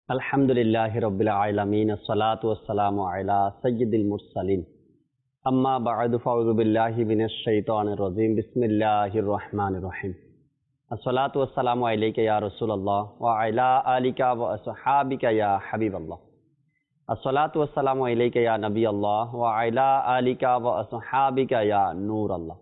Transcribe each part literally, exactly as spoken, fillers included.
আলহামদুলিল্লাহি রাব্বিল আলামিন আসসালাতু ওয়াসসালামু আলা সাইয়্যিদিল মুরসালিন আম্মা বা'দু ফাউযু বিল্লাহি মিনাশ শাইতানির রাজীম বিসমিল্লাহির রহমানির রহিম আসসালাতু ওয়াসসালামু আলাইকা ইয়া রাসূলুল্লাহ ওয়া আলা আলিকা ওয়া আসহাবিকা ইয়া হাবিবাল্লাহ আসসালাতু ওয়াসসালামু আলাইকা ইয়া নবিয়াল্লাহ ওয়া আলা আলিকা ওয়া আসহাবিকা ইয়া নূরাল্লাহ।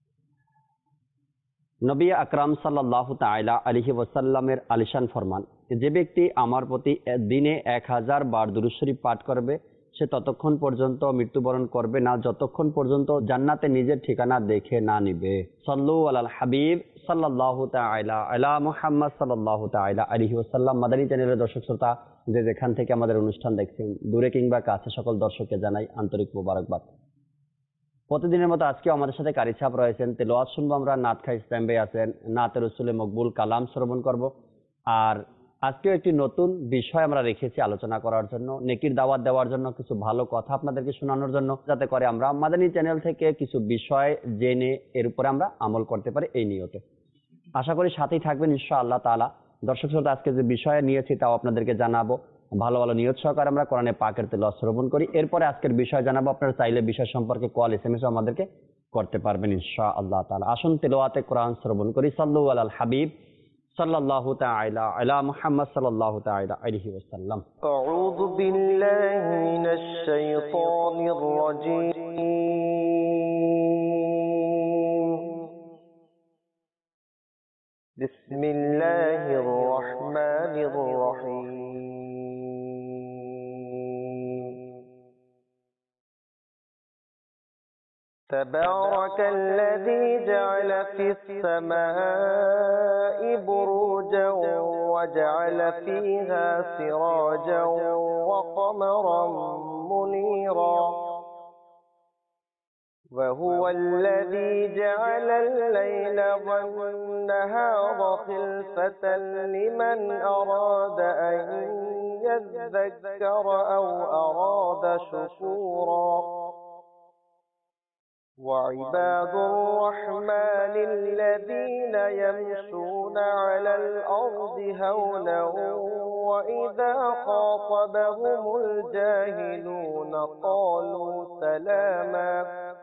নবী আকরাম সাল্লাল্লাহু তাআলা আলাইহি ওয়াসাল্লামের আলিশান ফরমান, যে ব্যক্তি আমার প্রতি দিনে এক হাজার বার দুরূদ শরীফ পাঠ করবে সে ততক্ষণ পর্যন্ত মৃত্যুবরণ করবে না যতক্ষণ পর্যন্ত জান্নাতে নিজের ঠিকানা দেখে না নিবে। সাল্লু আলাল হাবিব সাল্লাল্লাহু তাআলা আলা মুহাম্মদ সাল্লাল্লাহু তাআলা আলাইহি ওয়াসাল্লাম। মাদানী চ্যানেলের দর্শক শ্রোতা যে যেখান থেকে আমাদের অনুষ্ঠান দেখছেন, দূরে কিংবা কাছে, সকল দর্শককে জানাই আন্তরিক মোবারকবাদ। প্রতিদিনের মতো আজকেও আমাদের সাথে কারি সাহেব রয়েছেন। তেলাওয়াত শুনবো আমরা, নাত খাই ইসলাম ভাই আছেন, নাতে রসুলে মকবুল কালাম শ্রবণ করব। আর আজকেও একটি নতুন বিষয় আমরা রেখেছি আলোচনা করার জন্য, নেকির দাওয়াত দেওয়ার জন্য, কিছু ভালো কথা আপনাদেরকে শোনানোর জন্য, যাতে করে আমরা মাদানী চ্যানেল থেকে কিছু বিষয় জেনে এর উপরে আমরা আমল করতে পারি, এই নিয়তে। আশা করি সাথেই থাকবেন ইনশাআল্লাহ তাআলা। দর্শক শ্রোতা, আজকে যে বিষয়ে নিয়েছি তাও আপনাদেরকে জানাবো। ভালো ভালো নিয়ত সহকারে আমরা কোরআনে পাকের তেলাওয়াত শ্রবণ করি। এরপরে আজকের বিষয় জানাবো। আপনারা চাইলে বিষয় সম্পর্কে কল এসএমএস আমাদেরকে করতে পারবেন ইনশাআল্লাহ তাআলা। আসুন তেলাওয়াতে কোরআন শ্রবণ করি। সাল্লু আলাল হাবিব সাল্লাল্লাহু তাআলা আলা মুহাম্মদ সাল্লাল্লাহু তাআলা আলাইহি ওয়াসাল্লাম। আউযু বিল্লাহি মিনাশ শাইতানির রাজীম। বিসমিল্লাহির রহমানির রহিম। تبارك الذي جعل في السماء بروجا وجعل فيها سراجا وقمرا منيرا وهو الذي جعل الليل والنهار خلفة لمن أراد أن يذكر أو أراد شكورا وعباد الرحمن الذين يمشون على الأرض هونا وإذا خاطبهم الجاهلون قالوا سلاما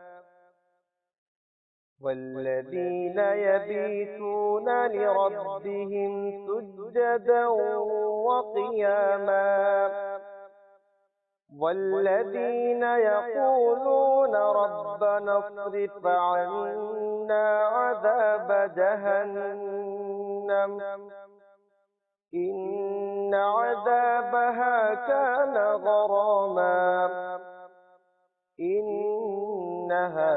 والذين يبيتون لربهم سجدا وقياما والذين يقولون ربنا اصرف عنا عذاب جهنم إن عذابها كان غراما إنها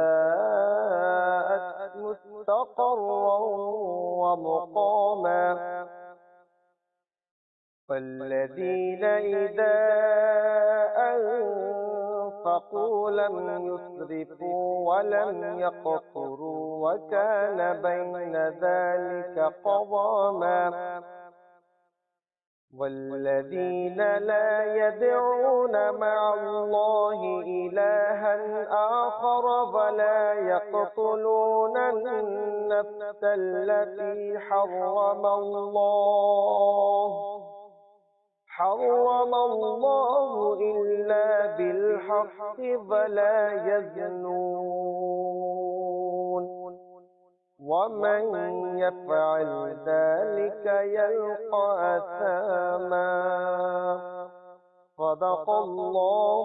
ساءت مستقرا ومقاما والذين إذا أنفقوا لم يسرفوا ولم يقتروا وكان بين ذلك قواما والذين لا يدعون مع الله إلها آخر ولا يقتلون النفس التي حرم الله حرم الله إلا بالحق ولا يزنون ومن يفعل ذلك يلقى أثاما صدق الله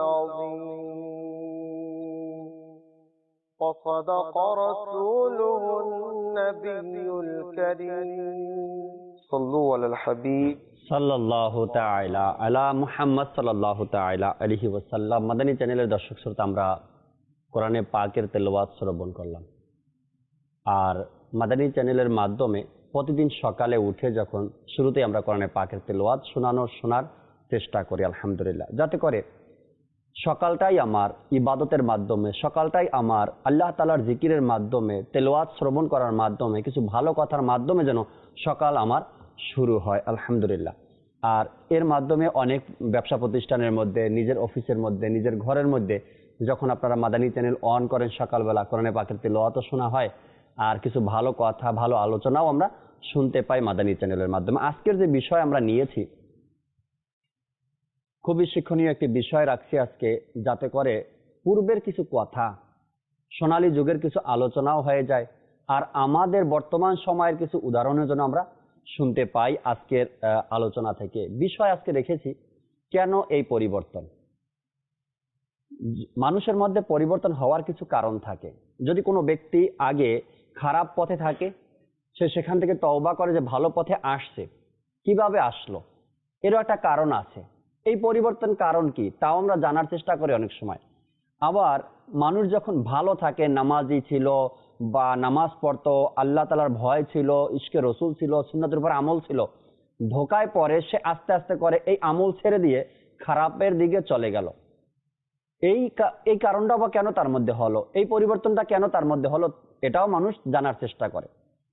العظيم وصدق رسوله النبي الكريم صلوا على الحبيب সাল্লাল্লাহু তাআলা আলা মুহাম্মদ সাল্লাল্লাহু তাআলা আলাইহি ওয়াসাল্লাম। মাদানী চ্যানেলের দর্শক শ্রোতা, আমরা কোরআনে পাকের তেলাওয়াত শ্রবণ করলাম। আর মাদানী চ্যানেলের মাধ্যমে প্রতিদিন সকালে উঠে যখন শুরুতে আমরা কোরআনে পাকের তেলাওয়াত শোনানোর শোনার চেষ্টা করি আলহামদুলিল্লাহ, যাতে করে সকালটাই আমার ইবাদতের মাধ্যমে, সকালটাই আমার আল্লাহ তাআলার জিকিরের মাধ্যমে, তেলাওয়াত শ্রবণ করার মাধ্যমে, কিছু ভালো কথার মাধ্যমে যেন সকাল আমার শুরু হয় আলহামদুলিল্লাহ। আর এর মাধ্যমে অনেক ব্যবসা প্রতিষ্ঠানের মধ্যে, নিজের অফিসের মধ্যে, নিজের ঘরের মধ্যে যখন আপনারা মাদানী চ্যানেল অন করেন, সকালবেলা কোরআনে পাকের তেলাওয়াতও শোনা হয় আর কিছু ভালো কথা, ভালো আলোচনাও আমরা শুনতে পাই মাদানী চ্যানেলের মাধ্যমে। আজকের যে বিষয় আমরা নিয়েছি খুবই শিক্ষণীয় একটি বিষয় রাখছি আজকে, যাতে করে পূর্বের কিছু কথা, সোনালী যুগের কিছু আলোচনাও হয়ে যায়, আর আমাদের বর্তমান সময়ের কিছু উদাহরণের জন্য আমরা শুনতে পাই আজকের আহ, আলোচনা থেকে। বিষয় আজকে রেখেছি, কেন এই পরিবর্তন। মানুষের মধ্যে পরিবর্তন হওয়ার কিছু কারণ থাকে। যদি কোনো ব্যক্তি আগে খারাপ পথে থাকে, সে সেখান থেকে তওবা করে যে ভালো পথে আসছে, কিভাবে আসলো, এরও একটা কারণ আছে। এই পরিবর্তন কারণ কি তাও আমরা জানার চেষ্টা করি অনেক সময়। আবার মানুষ যখন ভালো থাকে, নামাজি ছিল বা নামাজ পড়তো, আল্লাহ তালার ভয় ছিল, ইশকে রসুল ছিল, সুন্নতের উপর আমল ছিল, ধোকায় পড়ে সে আস্তে আস্তে করে এই আমল ছেড়ে দিয়ে খারাপের দিকে চলে গেল। এই এই কারণটা বা কেন তার মধ্যে হলো, এই পরিবর্তনটা কেন তার মধ্যে হলো, এটাও মানুষ জানার চেষ্টা করে।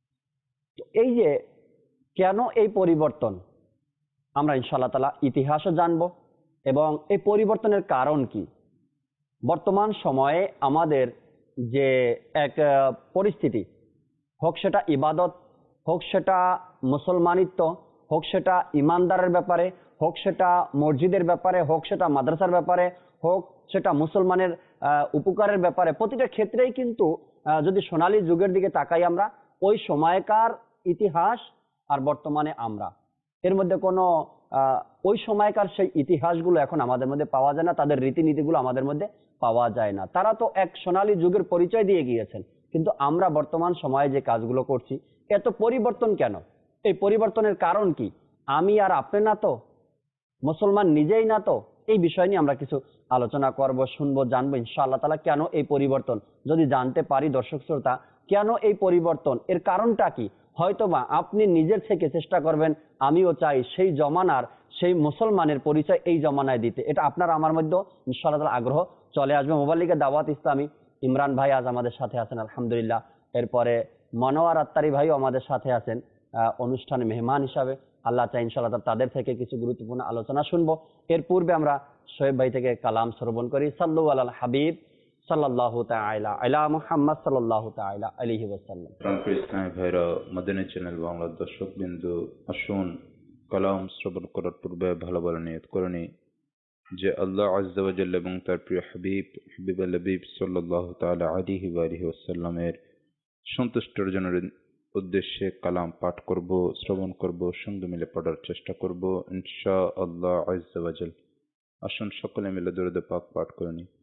তো এই যে কেন এই পরিবর্তন, আমরা ইনশাআল্লাহ তাআলা ইতিহাসও জানবো এবং এই পরিবর্তনের কারণ কি। বর্তমান সময়ে আমাদের যে এক পরিস্থিতি, হোক সেটা ইবাদত, হোক সেটা মুসলমানিত্ব, হোক সেটা ইমানদারের ব্যাপারে, হোক সেটা মসজিদের ব্যাপারে, হোক সেটা মাদ্রাসার ব্যাপারে, হোক সেটা মুসলমানের উপকারের ব্যাপারে, প্রতিটা ক্ষেত্রেই কিন্তু যদি সোনালী যুগের দিকে তাকাই আমরা, ওই সময়কার ইতিহাস আর বর্তমানে আমরা, এর মধ্যে কোনো ওই সময়কার সেই ইতিহাসগুলো এখন আমাদের মধ্যে পাওয়া যায় না, তাদের রীতিনীতিগুলো আমাদের মধ্যে পাওয়া যায় না। তারা তো এক সোনালী যুগের পরিচয় দিয়ে গিয়েছেন, কিন্তু আমরা বর্তমান সময়ে যে কাজগুলো করছি, এত পরিবর্তন কেন? এই পরিবর্তনের কারণ কি? আমি আর আপনি না তো, মুসলমান নিজেই না তো। এই বিষয় নিয়ে আমরা কিছু আলোচনা করব, শুনবো, জানবো ইনশাআল্লাহ তাআলা কেন এই পরিবর্তন। যদি জানতে পারি দর্শক শ্রোতা, কেন এই পরিবর্তন, এর কারণটা কি, হয়তোবা আপনি নিজের থেকে চেষ্টা করবেন, আমিও চাই সেই জমানার সেই মুসলমানের পরিচয় এই জমানায় দিতে। এটা আপনার আমার মধ্যে ইনশাআল্লাহ তাআলা আগ্রহ চলে আসবে। মোবাইল লিগে দাওয়াত ইসলামী ইমরান ভাই আজ আমাদের সাথে আছেন আলহামদুলিল্লাহ। এরপরে মনোয়ার আত্তারি ভাইও আমাদের সাথে আছেন অনুষ্ঠানে মেহমান হিসাবে। আল্লাহ চাই ইনশাআল্লাহ তাদের থেকে কিছু গুরুত্বপূর্ণ আলোচনা শুনবো। এর পূর্বে আমরা শোয়েব ভাই থেকে কালাম শ্রবণ করি। সাল্লু আলাল হাবিব সাল্লাল্লাহু তাআলা আলা মুহাম্মদ সাল্লাল্লাহু তাআলা আলাইহি ওয়াসাল্লাম। প্রাণপ্রিয় ইসলামী ভাইরা, মদিনা চ্যানেল বাংলার দর্শক বিন্দু, আসুন কালাম শ্রবণ করার পূর্বে ভালো ভালো নিয়ত করে নিই যে আল্লাহ আযজা ওয়া জাল্লা এবং তার প্রিয় হাবিব হাবিবুল হাবিব সাল্লাল্লাহু তাআলা আলাইহি ওয়া আলিহি ওয়াসাল্লামের সন্তুষ্ট অর্জনের উদ্দেশ্যে কালাম পাঠ করব, শ্রবণ করব, সঙ্গে মিলে পড়ার চেষ্টা করব ইনশাআল্লাহ আযজা ওয়া জাল। আসুন সকলে মিলে দরুদ পাক পাঠ করে নিই।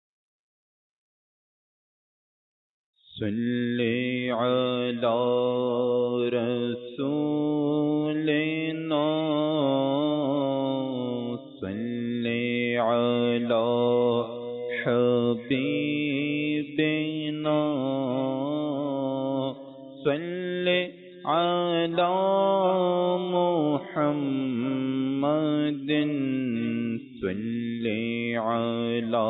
صلِّ عَلَى رَسُولِنَا صَلِّ عَلَى حَبِيبِنَا صَلِّ عَلَى مُحَمَّدٍ صَلِّ عَلَى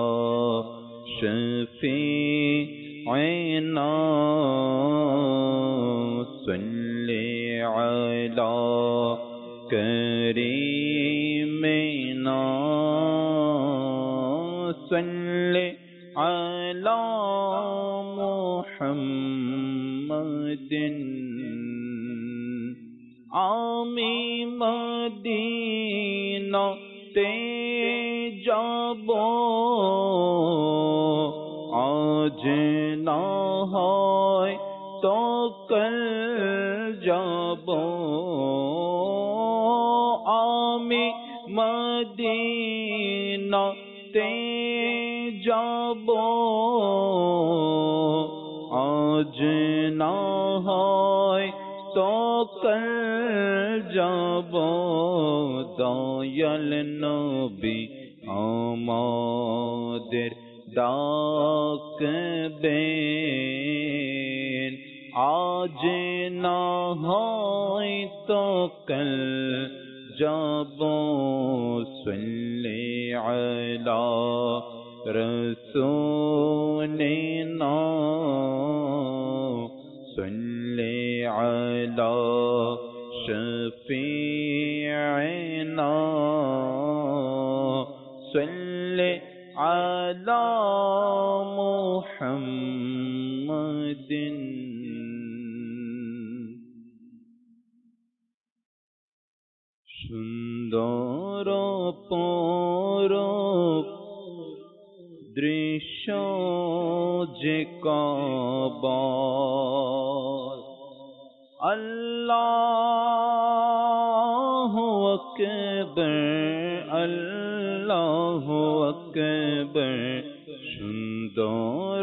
شَفِيعِنَا صَلِّ عَلَى كريمنا صل على محمد আমি মদিনাতে যাব আজ না হয় তো কাল যাব আমি মদিনাতে যাব আজ না হয় তো কাল যাব দয়াল নবী আমাদের ডাকবেন আজ না হয় তো কাল যাব সাল্লি আলা রাসূলিনা সাল্লি আলা শফিঈনা সাল্লি আলা মুহাম্মাদিন। সুন্দর যে কাবার আল্লাহু আকবার আল্লাহু আকবার সুন্দর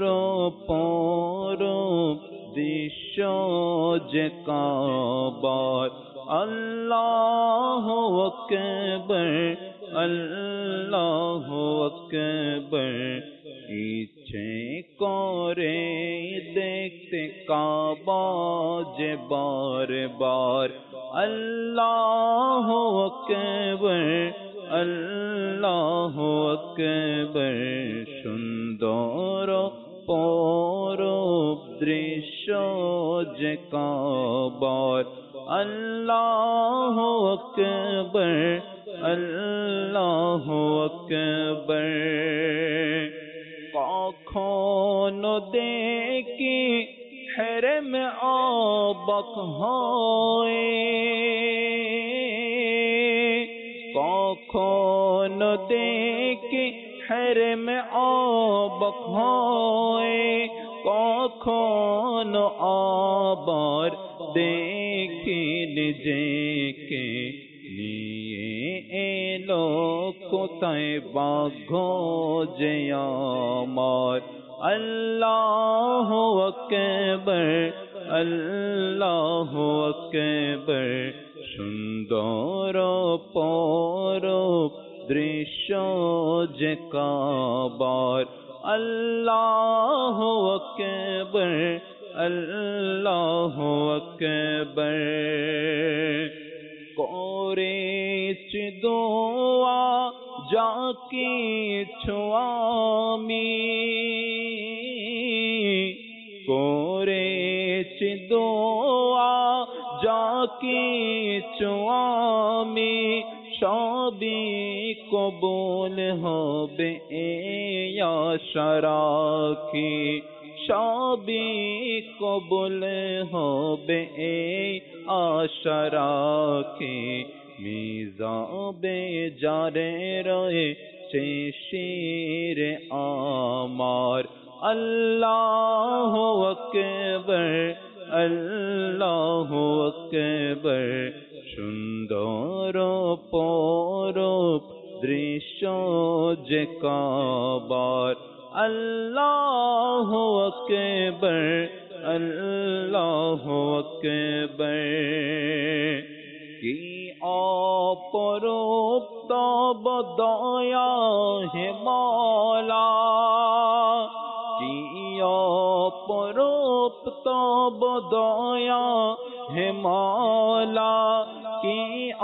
পরব দৃশ্য যে কাবার আল্লাহু আকবার আল্লাহু আকবার ইচ্ছে করে দেখতে কাবা যে বারবার আল্লাহু আকবার আল্লাহু আকবার সুন্দর পরব দৃশ্য যে কাবার আল্লাহু আকবার আল্লাহু আকবার কখনো দেখি হেরেম অবাক হয় কখনো দেখি হেরেম অবাক হয় কখনো আবার দেখি নিজেকে নিয়ে এলো কোথায় বাঘ যে আমার আল্লাহু আকবার আল্লাহু আকবার সুন্দর পরব দৃশ্য যে কাবার আল্লাহু আকবার আল্লাহু আকবার করেছি দোয়া যা কিছু আমি করেছি দোয়া যা কিছু আমি সবই কবুল হবে এই আশা রাখি সবই কবুল হবে এই আশা রাখি মিজাবে যারে রয়ে শির আমার আল্লাহু আকবার আল্লাহু আকবার সুন্দর পরব দৃশ্য যে কাবার আল্লাহু আকবার আল্লাহু আকবার কি অপরূপ তব দয়া হে মাওলা কি অপরূপ তব দয়া হে মাওলা কি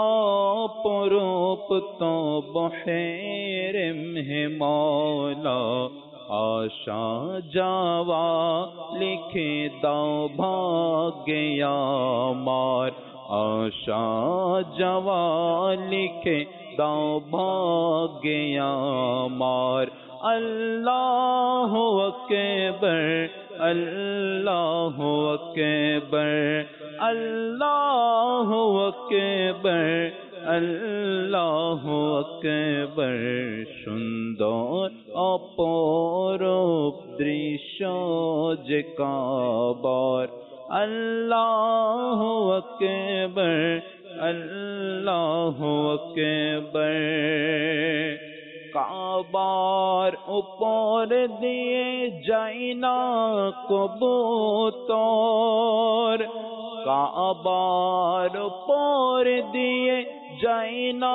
অপরূপ তব হেরেম হে মাওলা আশা যাওয়া লিখে দাও ভাগ্যে আমার আশা যাওয়া লিখে দাও ভাগ্যে আমার আল্লাহু আকবার আল্লাহু আকবার আল্লাহু আকবার আল্লাহু আকবার সুন্দর অপরূপ দৃশ্য যে কাবার আল্লাহু আকবার আল্লাহু আকবার কাবার উপর দিয়ে যাই না কবুতর কাবার উপর দিয়ে যাই না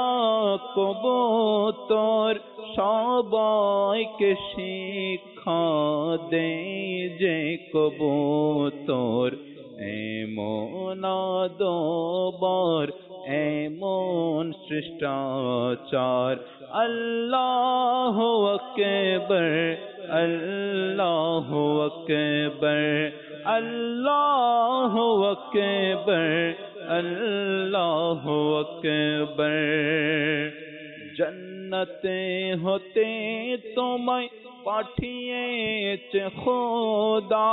কবুতর সবাইকে শিক্ষা দেয় যে কবুতর এমন আদবার এমন শিষ্টাচার আল্লাহু আকবার আল্লাহু আকবার আল্লাহু আকবার আল্লাহু আকবার জান্নাতে হতে তোমায় পাঠিয়েছে খোদা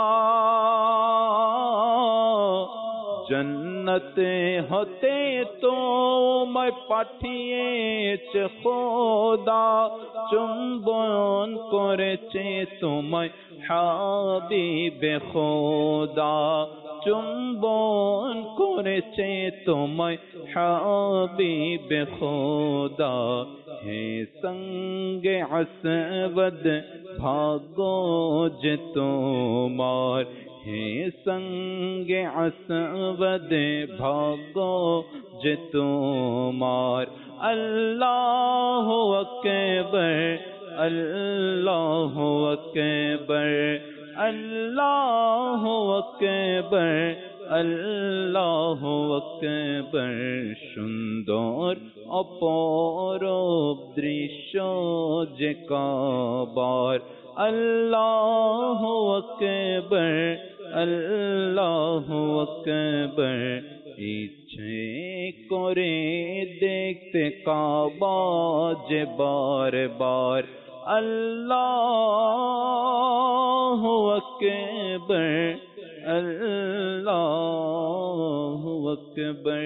জন্নতে হতে তোমায় পাঠিয়েছে খোদা চুম্বন করেছে তোমায় হাবিবে খোদা চুম্বন করেছে তোমায় হাবিবে খোদা হে সঙ্গে আসবদ ভাগো যে তোমার হে সঙ্গে আসবদ ভাগো যে তোমার আল্লাহু আকবার আল্লাহু আকবার আল্লাহু আকবার আল্লাহু আকবার সুন্দর অপরূপ দৃশ্য যে কাবার আল্লাহু আকবার আল্লাহু আকবার ইচ্ছে করে দেখতে কাবা যে বারবার আল্লাহু আকবার আল্লাহু আকবার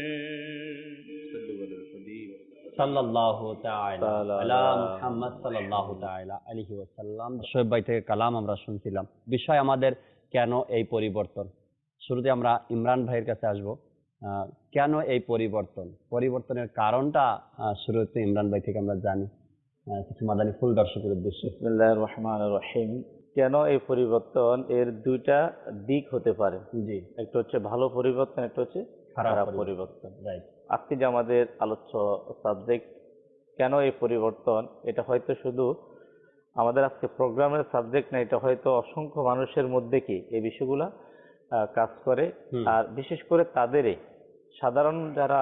সাল্লাল্লাহু তাআলা আলা মুহাম্মদ সাল্লাল্লাহু তাআলা আলাইহি ওয়াসাল্লাম। শোয়েব ভাই থেকে কালাম আমরা শুনছিলাম। বিষয় আমাদের কেন এই পরিবর্তন। শুরুতে আমরা ইমরান ভাইয়ের কাছে আসব। আহ, কেন এই পরিবর্তন, পরিবর্তনের কারণটা আহ, শুরুতে ইমরান ভাই থেকে আমরা জানি। আহ, কিছু মাদানী ফুল দর্শকের উদ্দেশ্যে। বিসমিল্লাহির রহমানির রহিম। কেন এই পরিবর্তন, এর দুইটা দিক হতে পারে। জি, একটা হচ্ছে ভালো পরিবর্তন, একটা হচ্ছে খারাপ খারাপ পরিবর্তন। পরিবর্তন। রাইট। আজকে যে আমাদের আলোচ্য সাবজেক্ট কেন এই পরিবর্তন, এটা হয়তো শুধু আমাদের আজকে প্রোগ্রামের সাবজেক্ট না, এটা হয়তো অসংখ্য মানুষের মধ্যে কি এই বিষয়গুলা আহ, কাজ করে। হুম। আর বিশেষ করে তাদেরই সাধারণ যারা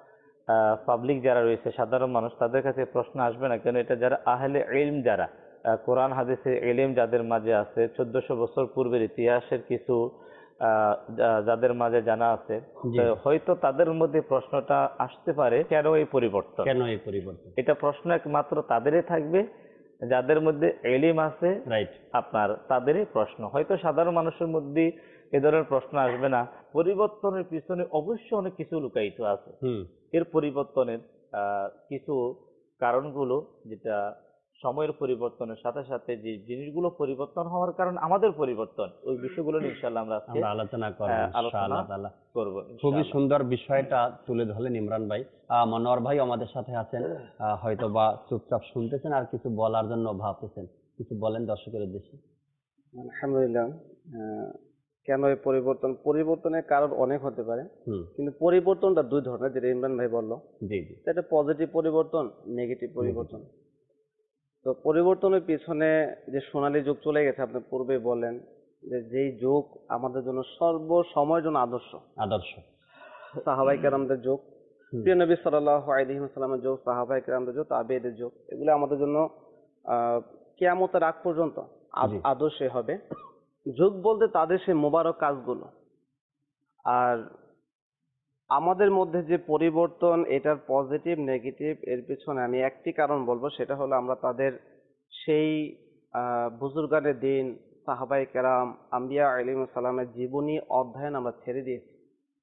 পাবলিক যারা রয়েছে, সাধারণ মানুষ, তাদের কাছে প্রশ্ন আসবে না কেন, এটা যারা আহলে ইলম, যারা আহ, কোরআন হাদিসের ইলম যাদের মাঝে আছে, চোদ্দশো বছর পূর্বের ইতিহাসের কিছু আহ, যা- যাদের মাঝে জানা আছে, জি। তো হয়তো তাদের মধ্যে প্রশ্নটা আসতে পারে কেন এই পরিবর্তন। কেন এই পরিবর্তন। এটা প্রশ্ন একমাত্র তাদেরই থাকবে যাদের মধ্যে এলিম আছে, রাইট। আপনার তাদেরই প্রশ্ন। হয়তো সাধারণ মানুষের মধ্যে এ ধরনের প্রশ্ন আসবে না। পরিবর্তনের পিছনে অবশ্যই অনেক কিছু লুকায়িত আছে। হুম। এর পরিবর্তনের আহ, কিছু কারণগুলো, যেটা সময়ের পরিবর্তনের সাথে সাথে যে জিনিসগুলো পরিবর্তন হওয়ার কারণ আমাদের পরিবর্তন, ওই বিষয়গুলো নিয়ে ইনশাআল্লাহ আমরা আজকে আমরা আলোচনা করব আহ, আলোচনা ইনশাআল্লাহ তাআলা। করব। খুবই সুন্দর বিষয়টা তুলে ধরলেন ইমরান ভাই। আহ, মনোয়ার ভাই আমাদের সাথে আছেন, আহ, হয়তো বা চুপচাপ শুনতেছেন আর কিছু বলার জন্য ভাবতেছেন, কিছু বলেন দর্শকের উদ্দেশ্যে। আলহামদুলিল্লাহ। আহ, কেন এই পরিবর্তন, পরিবর্তনের কারণ অনেক হতে পারে, হুম। কিন্তু পরিবর্তনটা দুই ধরনের, যেটা ইমরান ভাই বললো। জি জি। এটা পজিটিভ পরিবর্তন, নেগেটিভ পরিবর্তন। তো পরিবর্তনের পিছনে যে সোনালী যুগ চলে গেছে, আপনি পূর্বে বললেন যে যেই যুগ আমাদের জন্য সর্বসময়ের জন্য আদর্শ, আদর্শ। সাহাবাই কেরামদের যুগ, হুম। প্রিয় নবী সাল্লাল্লাহু আলাইহি ওয়াসাল্লামের যুগ, সাহাবাই কেরামদের যুগ, তাবেঈদের যুগ, এগুলো আমাদের জন্য আহ কিয়ামতের আগ পর্যন্ত আদ- জি। আদর্শে হবে। যুগ বলতে তাদের সেই মোবারক কাজগুলো। আর আমাদের মধ্যে যে পরিবর্তন, এটার পজিটিভ নেগেটিভ, এর পিছনে আমি একটি কারণ বলবো, সেটা হলো আমরা তাদের সেই আহ বুজুর্গানের দিন, সাহাবাই কেরাম, আম্বিয়া আলাইহিস সালামের জীবনী অধ্যয়ন আমরা ছেড়ে দিয়েছি।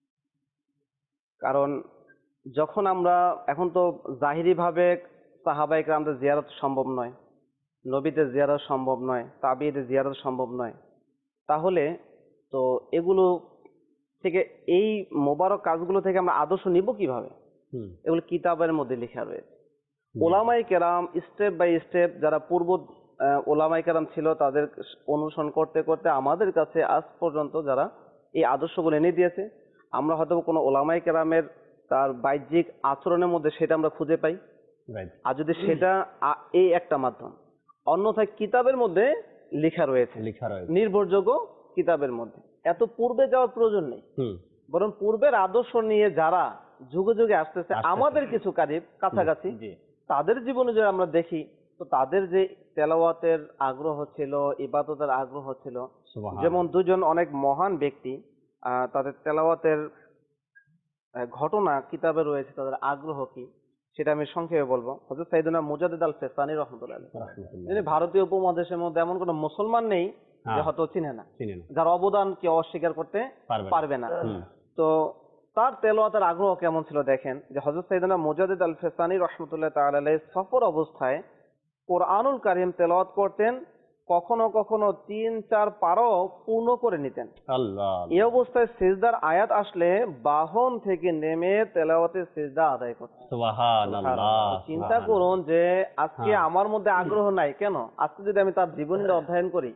কারণ যখন আমরা এখন তো জাহিরি ভাবে সাহাবাই কেরামদের জিয়ারত সম্ভব নয়, নবীদের জিয়ারত সম্ভব নয়, তাবিঈদের জিয়ারত সম্ভব নয়, তাহলে তো এগুলো থেকে, এই মোবারক কাজগুলো থেকে আমরা আদর্শ নিব কিভাবে? হুম। এগুলো কিতাবের মধ্যে লেখা রয়েছে। জি। ওলামাই কেরাম স্টেপ বাই স্টেপ, যারা পূর্ব আহ, ওলামাই কেরাম ছিল, তাদের অনুসরণ করতে করতে আমাদের কাছে আজ পর্যন্ত যারা এই আদর্শগুলো এনে দিয়েছে, আমরা হয়তো কোনো ওলামাই কেরামের তার বাহ্যিক আচরণের মধ্যে সেটা আমরা খুঁজে পাই। রাইট। আর যদি সেটা আ- এই একটা মাধ্যম, অন্যথায় কিতাবের মধ্যে লেখা রয়েছে, লেখা রয়েছে। নির্ভরযোগ্য কিতাবের মধ্যে। এত পূর্বে যাওয়ার প্রয়োজন নেই, হুম। বরং পূর্বের আদর্শ নিয়ে যারা যুগে যুগে আসতেছে, আসতেছে। আমাদের কিছু কারিব কাছাকাছি, জি। তাদের জীবনে যদি আমরা দেখি, তো তাদের যে তেলাওয়াতের আগ্রহ ছিল, ইবাদতের আগ্রহ ছিল, সুবহান। যেমন দুজন অনেক মহান ব্যক্তি, আহ, তাদের তেলাওয়াতের আহ, ঘটনা কিতাবে রয়েছে, তাদের আগ্রহ কি সেটা আমি সংক্ষেপে বলবো। হযরত সাইয়েদনা মুজাদ্দিদ আল ফেসানি রাহমাতুল্লাহ আলাইহি, রাহমাতুল্লাহ। যিনি ভারতীয় উপমহাদেশের মধ্যে এমন কোনো মুসলমান নেই যে হ্যাঁ। হয়তো চিনে না, চিনি না। যার অবদান কেউ অস্বীকার করতে পারবে না। পারবে না। হুম। তো তার তেলাওয়াতের আগ্রহ কেমন ছিল দেখেন, যে হযরত সাইয়েদনা মুজাদ্দিদ আল ফেসানি রাহমাতুল্লাহ তাআলা আলাইহি সফর অবস্থায় কোরআনুল কারীম তেলাওয়াত করতেন, কখনো কখনো তিন চার পারও পূর্ণ করে নিতেন। আল্লাহ এই অবস্থায় সিজদার আয়াত আসলে বাহন থেকে নেমে তেলাওয়াতে সিজদা আদায় করতেন। সুবহানাল্লাহ। চিন্তা করুন যে আজকে হ্যাঁ। আমার মধ্যে আগ্রহ নাই কেন, আজকে যদি আমি তার জীবনীটা অধ্যয়ন করি,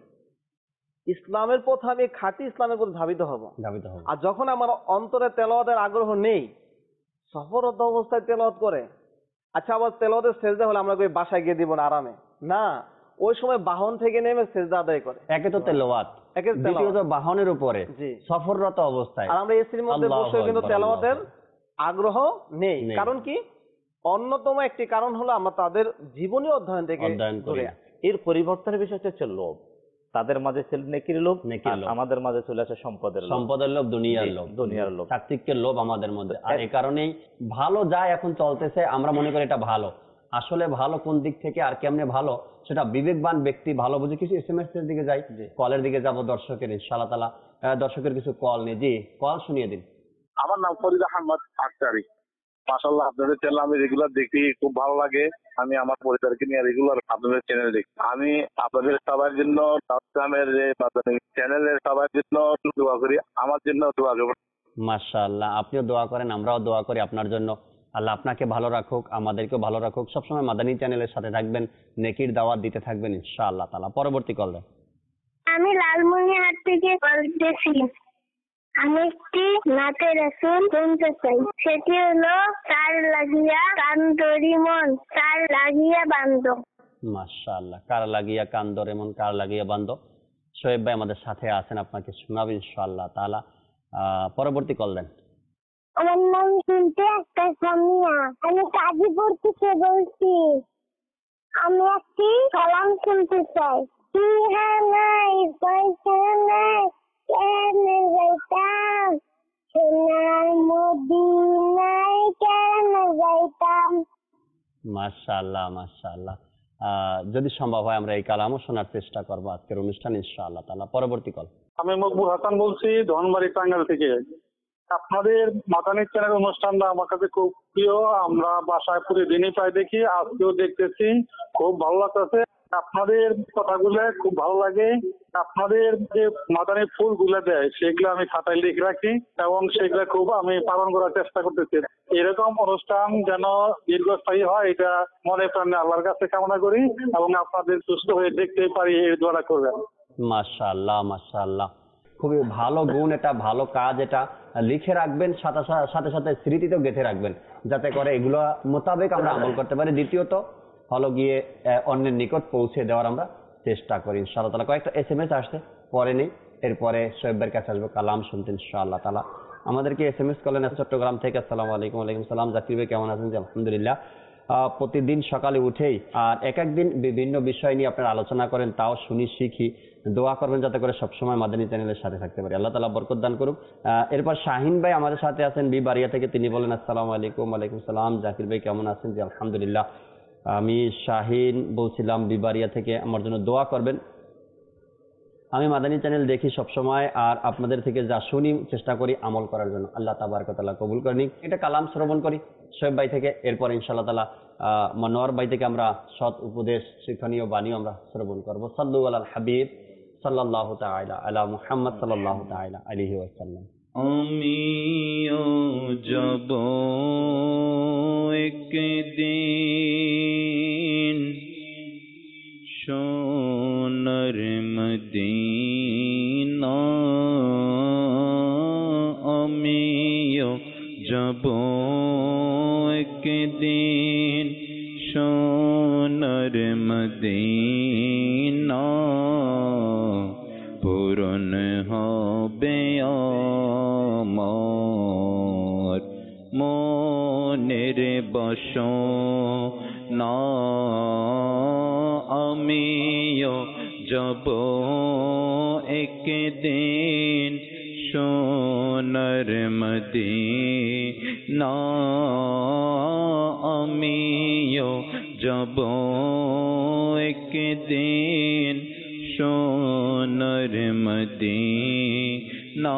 ইসলামের পথে আমি খাঁটি ইসলামের পথে ধাবিত হব। ধাবিত হবে। আর যখন আমার অন্তরে তেলাওয়াতের আগ্রহ নেই, সফররত অবস্থায় তেলাওয়াত করে, আচ্ছা আবার তেলাওয়াতের সেজদা হলে আমরা কই বাসায় গিয়ে দিব না আরামে, না, ওই সময় বাহন থেকে নেমে সেজদা আদায় করে। একে তো তেলাওয়াত, একে তেলাওয়াত। দ্বিতীয়ত বাহনের উপরে জি। সফররত অবস্থায়, আর আমরা এসির মধ্যে আল্লাহু বসে কিন্তু আকবার, তেলাওয়াতের আল্লাহু আগ্রহ নেই। নেই। কারণ কি? অন্যতম একটি কারণ হলো আমরা তাদের জীবনী অধ্যয়ন থেকে অধ্যয়ন করি। দূরে আছি। এর পরিবর্তনের বিষয় হচ্ছে লোভ। তাদের মাঝে ছিল নেকির লোভ, নেকির আর লোভ। আমাদের মাঝে চলে আসে সম্পদের লোভ, সম্পদের লোভ, দুনিয়ার জি, লোভ, দুনিয়ার লোভ। চাকচিক্যের লোভ আমাদের মধ্যে। আর এই কারণেই ভালো যা এখন চলতেছে আমরা মনে করি এটা ভালো, আসলে ভালো কোন দিক থেকে আর কেমনে ভালো সেটা বিবেকবান ব্যক্তি ভালো বুঝে। কিছু এস এম এস এর দিকে যাই, কলের দিকে যাব দর্শকের, ইনশাআল্লাহ তাআলা আহ, দর্শকের কিছু কল নেই। জি, কল শুনিয়ে দিন। আমার নাম ফরিদ আহমদ আখতারি। মাশাআল্লাহ, আপনাদের চ্যানেল আমি রেগুলার দেখি, খুব ভালো লাগে। আমি আমার পরিবারকে নিয়ে রেগুলার আপনাদের চ্যানেল দেখি। আমি আপনাদের সবার জন্য ইসলামের যে চ্যানেলের সবার জন্য দোয়া করি, আমার জন্য দোয়া করবেন। মাশাআল্লাহ, আপনিও দোয়া করেন, আমরাও দোয়া করি আপনার জন্য। আল্লাহ আপনাকে ভালো রাখুক, আমাদেরকেও ভালো রাখুক। সবসময় মাদানী চ্যানেলের সাথে থাকবেন, নেকির দাওয়াত দিতে থাকবেন ইনশাআল্লাহ তাআলা। পরবর্তী কল দেন। আমি লালমনিরহাট থেকে বলতেছি। আমি একটি নাতে রাসূল শুনতে চাই। সেটি হলো তার লাগিয়া কান্দরি মন, তার লাগিয়া বান্দ। মাশাআল্লাহ, কার লাগিয়া কান্দর এমন কার লাগিয়া বান্দ। শোয়েব ভাই আমাদের সাথে আছেন, আপনাকে শোনাবেন ইনশাআল্লাহ তাআলা। আহ, পরবর্তী কল দেন। আমার নাম শুনতে একটা সামিয়া। আমি গাজীপুর থেকে বলছি। আমি একটি কালাম শুনতে চাই। ইহা নাই পয়সা নাই কেমনে যাইতাম, সোনার মদিনায় কেমনে যাইতাম। মাশাআল্লাহ মাশাআল্লাহ। আহ, যদি সম্ভব হয় আমরা এই কালামও শোনার চেষ্টা করবো আজকের অনুষ্ঠান ইনশাআল্লাহ তাআলা। পরবর্তী কল। আমি মকবুল হাসান বলছি ধনবাড়ি টাঙ্গাইল থেকে। আপনাদের মাদানী চ্যানেল অনুষ্ঠানটা আমার কাছে খুব প্রিয়। আমরা বাসায় প্রতিদিনই প্রায় দেখি, আজকেও দেখতেছি, খুব ভালো লাগতেছে। আপনাদের কথাগুলো খুব ভালো লাগে। আপনাদের যে মাদানী ফুলগুলো দেয় সেগুলো আমি খাতায় লিখে রাখি এবং সেগুলো খুব আমি পালন করার চেষ্টা করতেছি। এরকম অনুষ্ঠান যেন দীর্ঘস্থায়ী হয় এটা মনে প্রাণে আল্লাহর কাছে কামনা করি এবং আপনাদের সুস্থ হয়ে দেখতে পারি এই দোয়া করবেন। মাশাআল্লাহ মাশাআল্লাহ, খুবই ভালো গুণ এটা, ভালো কাজ এটা। লিখে রাখবেন, সাথে সাথে সাথে স্মৃতিতেও গেঁথে রাখবেন, যাতে করে এগুলো মোতাবেক আমরা আমল করতে পারি। দ্বিতীয়ত হলো গিয়ে আহ, অন্যের নিকট পৌঁছে দেওয়ার আমরা চেষ্টা করি ইনশাআল্লাহ তাআলা। কয়েকটা এস এম এস আসছে, পরে নেই, এরপরে শোয়েবের কাছে আসবো কালাম শুনতে ইনশাআল্লাহ তাআলা। আমাদেরকে এস এম এস করলেন চট্টগ্রাম থেকে। আসসালামু আলাইকুম। ওয়ালাইকুম সালাম। জাকির ভাই কেমন আছেন? জি আলহামদুলিল্লাহ। আহ, প্রতিদিন সকালে উঠেই আর এক একদিন বিভিন্ন বিষয় নিয়ে আপনারা আলোচনা করেন, তাও শুনি শিখি। দোয়া করবেন যাতে করে সবসময় মাদানী চ্যানেলের সাথে থাকতে পারি, আল্লাহ তাআলা বরকত দান করুক। আহ, এরপর শাহিন ভাই আমাদের সাথে আছেন বিবাড়িয়া থেকে, তিনি বলেন আসসালামু আলাইকুম। ওয়ালাইকুম সালাম। জাকির ভাই কেমন আছেন? জি আলহামদুলিল্লাহ। আমি শাহিন বলছিলাম বিবাড়িয়া থেকে, আমার জন্য দোয়া করবেন। আমি মাদানী চ্যানেল দেখি সবসময়, আর আপনাদের থেকে যা শুনি চেষ্টা করি আমল করার জন্য। আল্লাহ তাবারক ওয়া তাআলা কবুল করেন। এটা কালাম শ্রবণ করি শোয়েব ভাই থেকে, এরপর ইনশাআল্লাহ তাআলা আহ মনোয়ার ভাই থেকে আমরা সৎ উপদেশ, শিক্ষণীয় বাণীও আমরা শ্রবণ করবো। সাল্লু আলাল হাবিব সাল্লাল্লাহু তাআলা আলা মুহাম্মদ সাল্লাল্লাহু তাআলা আলাইহি ওয়াসাল্লাম। আমিও যাব একদিন সোনার মদিনা, আমিও যাব একদিন সোনার মদিনা, পূরণ হবে আমার মনের বাসনা, আমিও যাব একদিন সোনার মদিনা, আমিও যাব একদিন সোনার মদিনা,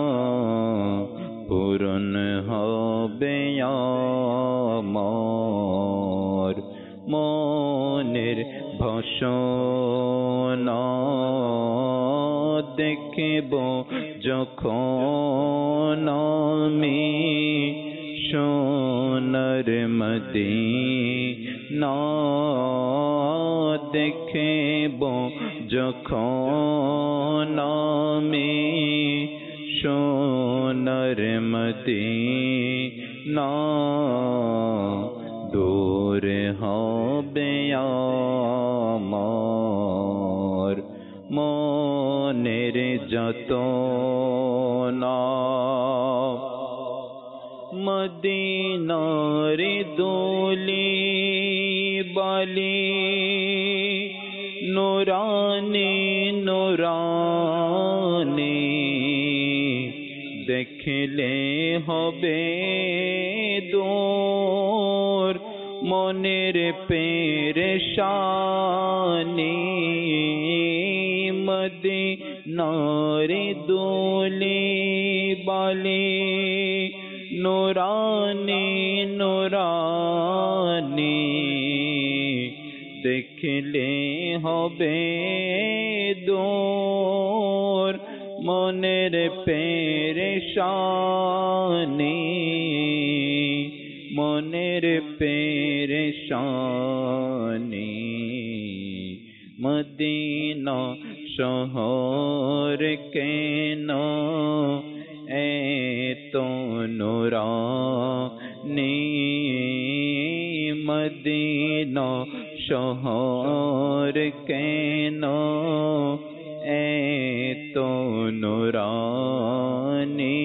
পূরণ হবে আমার মনের বাসনা। দেখিব যখন আমি সোনার মদিনা দেখিব যখন আমি সোনার মদিনা দূর হবে আমার মনের যাতনা মদিনার দুলি বালি নুরানি নুরানি দেখলে হবে দূর মনের পেরেশানি মদিনার দুলি বালি নুরানি নুরানি দেখলে হবে দূর মনের পেরেশানি মনের পেরেশানি মদিনা শহর কেন এত নুরানি মদিনা শহর কেন এত নুরানি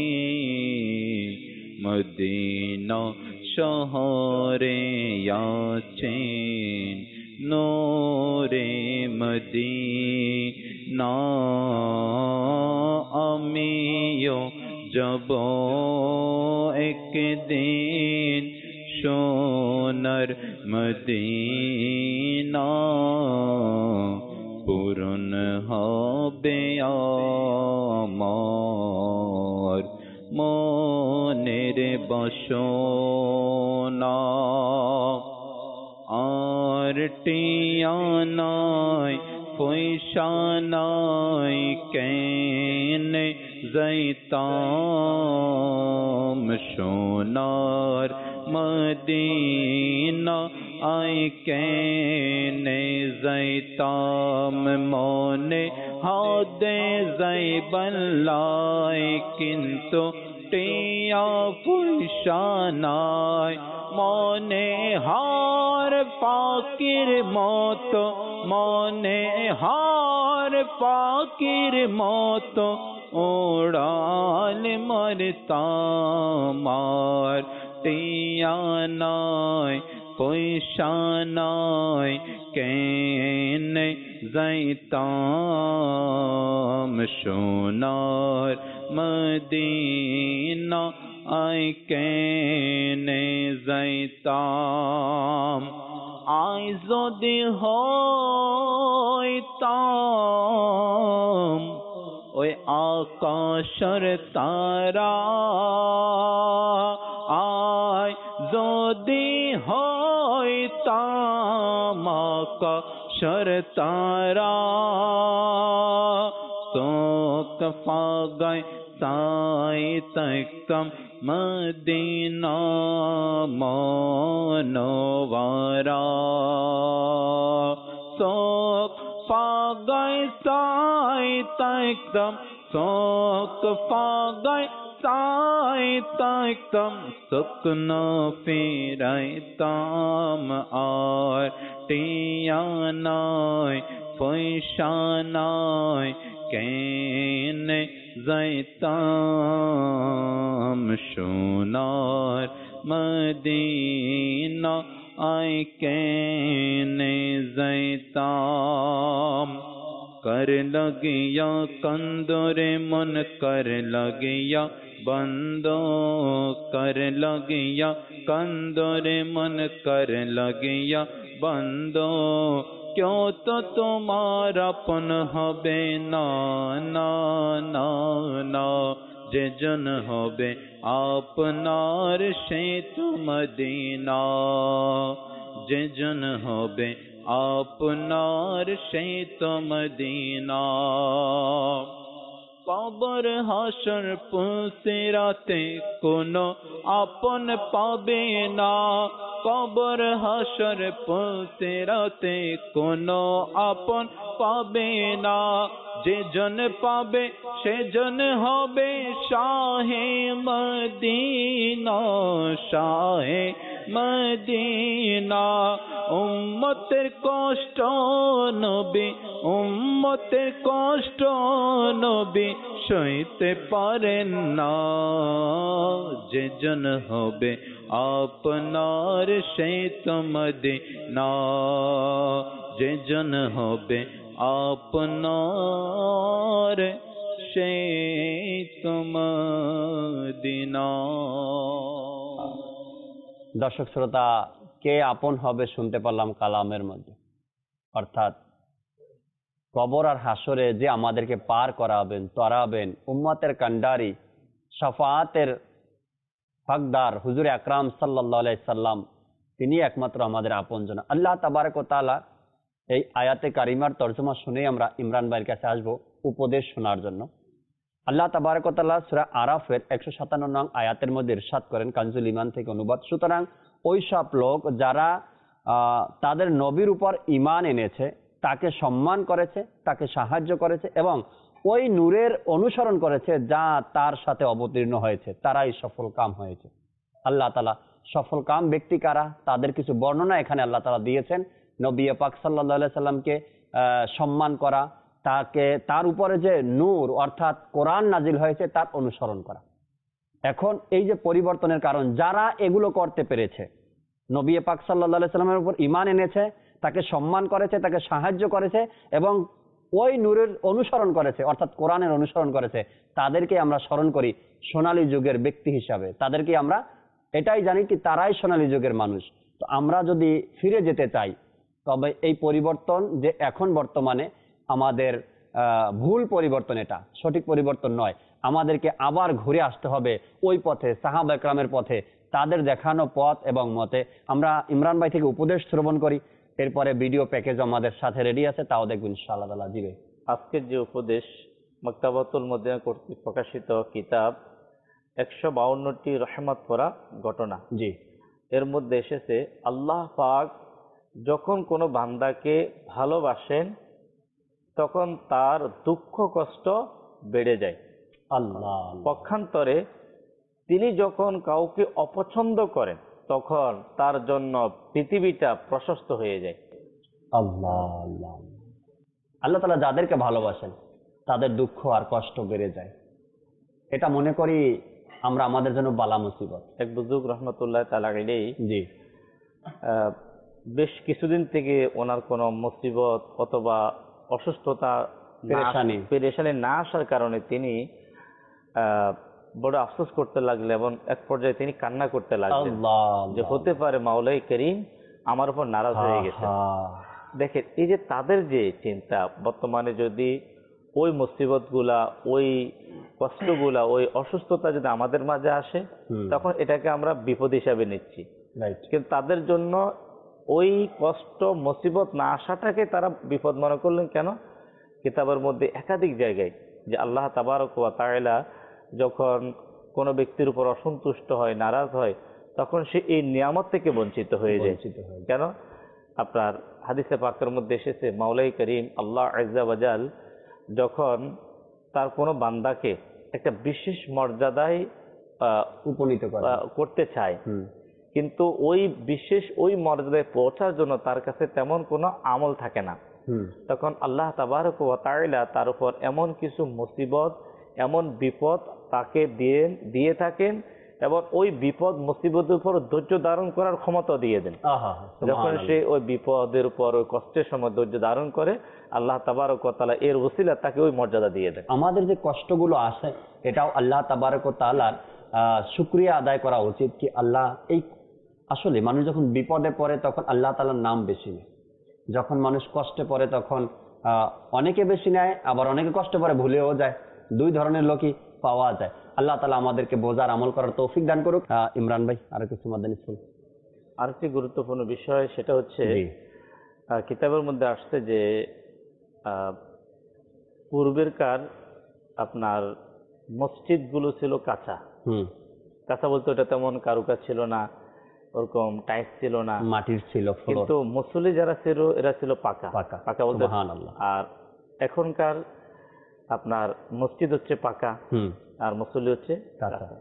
মদিনা শহরে আছেন নূরে মদিনা আমিও যাব একদিন সোনার মদিনা পূরণ হবে আমার মনের বাসনা আর টিয়া নাই পয়সা নাই কেনে যাইতাম সোনার মদিনা আই কেনে যাইতাম মনে হাদে যাইবালাই কিন্তু টিয়া পয়সা নাই মনে হার পাকির মতো মনে হার পাকির মতো ওড়াল মরতাম আর টিয়া নাই পয়সা নাই কেনে যাইতাম সোনার মদিনা আই কেনে যাইতাম আই যদি হইতাম ওই আকাশের তারা আই যদি হইতাম আকাশের তারা শোক ফাগাই সাই তকতম মদিনা মনোয়ারা শোক ফাগাই সাই তকতম শোক ফাগাই সাই তকতম সুকনা ফিরাইতাম আর টিয়া নাই পয়সা নাই কেনে যাইতাম সোনার মদিনা আই কেনে যাইতাম कर लगिया कंदोरे मन कर लगिया बंदो कर लगिया कंदोरे मन कर लगिया बंदो क्यों तो तुम्हारा पन हबे ना ना ना ना जे जन हबे आपनार से तु मदीना जे जन हबे আপনার সেই তো মদিনা কবর হাসর পুসিরাতে কোনো আপন পাবে না কবর হাসর পুসিরাতে কোনো আপন পাবে না যে জন পাবে সে জন হবে শাহে মদিনা শাহে মদিনা উম্মতের কষ্ট নবী উম্মতের কষ্ট নবী সইতে পারেন না যে জন হবে আপনার সেই তো মদিনা যে জন হবে আপনার সেই তো মদিনা। দর্শক শ্রোতা, কে আপন হবে শুনতে পারলাম কালামের মধ্যে, অর্থাৎ কবর আর হাসরে যে আমাদেরকে পার করাবেন, তরাবেন, উম্মতের কান্ডারি, শাফাআতের হকদার হুজুর আকরাম সাল্লাল্লাহু আলাইহি সাল্লাম, তিনি একমাত্র আমাদের আপনজন। আল্লাহ তাবারক ওয়া তাআলা এই আয়াতে কারিমার তর্জমা শুনে আমরা ইমরান ভাইয়ের কাছে আসবো উপদেশ শোনার জন্য। আল্লাহ তাবারক ওয়া তাআলা সূরা আরাফের একশো সাতান্ন নং আয়াতের মধ্যে ইরশাদ করেন, কানজুল ঈমান থেকে অনুবাদ, সুতরাং ওই সব লোক যারা আহ তাদের নবীর উপর ঈমান এনেছে, তাকে সম্মান করেছে, তাকে সাহায্য করেছে এবং ওই নূরের অনুসরণ করেছে যা তার সাথে অবতীর্ণ হয়েছে, তারাই সফল কাম হয়েছে। আল্লাহ তাআলা সফল কাম ব্যক্তি কারা, তাদের কিছু বর্ণনা এখানে আল্লাহ তাআলা দিয়েছেন। নবী পাক সাল্লাল্লাহু আলাইহি সাল্লামকে সম্মান করা, তাকে তার উপরে যে নূর অর্থাৎ কোরআন নাজিল হয়েছে তার অনুসরণ করা। এখন এই যে পরিবর্তনের কারণ, যারা এগুলো করতে পেরেছে, নবী পাক সাল্লাল্লাহু আলাইহি সাল্লামের উপর ঈমান এনেছে, তাকে সম্মান করেছে, তাকে সাহায্য করেছে এবং ওই নূরের অনুসরণ করেছে অর্থাৎ কোরআনের অনুসরণ করেছে, তাদেরকে আমরা স্মরণ করি সোনালী যুগের ব্যক্তি হিসাবে। তাদেরকে আমরা এটাই জানি কি তারাই সোনালী যুগের মানুষ। তো আমরা যদি ফিরে যেতে চাই, তবে এই পরিবর্তন যে এখন বর্তমানে আমাদের আহ ভুল পরিবর্তন, এটা সঠিক পরিবর্তন নয়। আমাদেরকে আবার ঘুরে আসতে হবে ওই পথে, সাহাবা একরামের পথে, তাদের দেখানো পথ এবং মতে। আমরা ইমরান ভাই থেকে উপদেশ শ্রবণ করি, এরপরে ভিডিও প্যাকেজ আমাদের সাথে রেডি আছে, তাও দেখবেন ইনশাআল্লাহ তাআলা। জি ভাই, আজকের যে উপদেশ মক্তাবাতুল মদিনা কর্তৃক প্রকাশিত কিতাব একশো বাউন্নটি রহমত পড়া ঘটনা, জি, এর মধ্যে এসেছে আল্লাহ পাক যখন কোনো বান্দাকে ভালোবাসেন তখন তার দুঃখ কষ্ট বেড়ে যায়। আল্লাহ পক্ষান্তরে তিনি যখন কাউকে অপছন্দ করেন তখন তার জন্য পৃথিবীটা প্রশস্ত হয়ে যায়। আল্লাহ আল্লাহ আল্লাহ তাআলা যাদেরকে ভালোবাসেন তাদের দুঃখ আর কষ্ট বেড়ে যায়। এটা মনে করি আমরা আমাদের জন্য বালা মুসিবত। এক বুজুর্গ রহমতুল্লাহ তাআলা আলাইহি, জি, বেশ কিছুদিন থেকে ওনার কোনো মুসিবত অথবা অসুস্থতা পেরেশানি পেরেশানি না আসার কারণে তিনি আহ বড় আফসোস করতে লাগলেন এবং এক পর্যায়ে তিনি কান্না করতে লাগলেন যে হতে পারে মাওলাই করিম আমার উপর নারাজ হয়ে গেছে। দেখেন এই যে তাদের যে চিন্তা, বর্তমানে যদি ওই মুসিবত গুলা, ওই কষ্টগুলা, ওই অসুস্থতা যদি আমাদের মাঝে আসে তখন এটাকে আমরা বিপদ হিসাবে নিচ্ছি, কিন্তু তাদের জন্য ওই কষ্ট মুসিবত না আসাটাকে তারা বিপদ মনে করলেন। কেন? কিতাবের মধ্যে একাধিক জায়গায় যে আল্লাহ তাবারক ওয়া তাআলা যখন কোনো ব্যক্তির উপর অসন্তুষ্ট হয়, নারাজ হয়, তখন সে এই নিয়ামত থেকে বঞ্চিত হয়ে যায়। কেন? আপনার হাদিসে পাকের মধ্যে এসেছে মাওলাই করিম আল্লাহ আজ্জা ওয়া জাল যখন তার কোনো বান্দাকে একটা বিশেষ মর্যাদায় উপনীত করতে চায়, কিন্তু ওই বিশেষ ওই মর্যাদায় পৌঁছার জন্য তার কাছে তেমন কোনো আমল থাকে না, তখন আল্লাহ তাবারক ওয়া তাআলা তার উপর এমন কিছু মুসিবত, এমন বিপদ তাকে দিয়ে দিয়ে থাকেন এবং ওই বিপদ মুসিবতের উপর ধৈর্য ধারণ করার ক্ষমতা দিয়ে দেন। যখন সে ওই বিপদের উপর ওই কষ্টের সময় ধৈর্য ধারণ করে, আল্লাহ তাবারক ওয়া তাআলা এর ওসিলা তাকে ওই মর্যাদা দিয়ে দেন। আমাদের যে কষ্টগুলো আসে এটাও আল্লাহ তাবারক ওয়া তাআলার শুকরিয়া আদায় করা উচিত কি আল্লাহ এই আসলে মানুষ যখন বিপদে পড়ে তখন আল্লাহ তাআলার নাম বেশি নেয়, যখন মানুষ কষ্টে পড়ে তখন আহ অনেকে বেশি নেয়, আবার অনেকে কষ্টে পড়ে ভুলেও যায়। দুই ধরনের লোকই পাওয়া যায়। আল্লাহ তাআলা আমাদেরকে বোঝার আমল করার তৌফিক দান করুক। ইমরান ভাই আর কিছু মাদানী ফুল। আরেকটি গুরুত্বপূর্ণ বিষয় সেটা হচ্ছে আহ, কিতাবের মধ্যে আসছে যে আহ, পূর্বেরকার আপনার মসজিদগুলো ছিল কাঁচা। হুম। কাঁচা বলতে ওটা তেমন কারুকাজ ছিল না, ওরকম টাইলস ছিল না, মাটির ছিল ফ্লোর। কিন্তু মুসল্লি যারা ছিল এরা ছিল পাকা পাকা। পাকা বলতে। সুবহানাল্লাহ। আর এখনকার আপনার মসজিদ হচ্ছে পাকা হুম। আর মুসল্লি হচ্ছে কাঁচা। কাঁচা।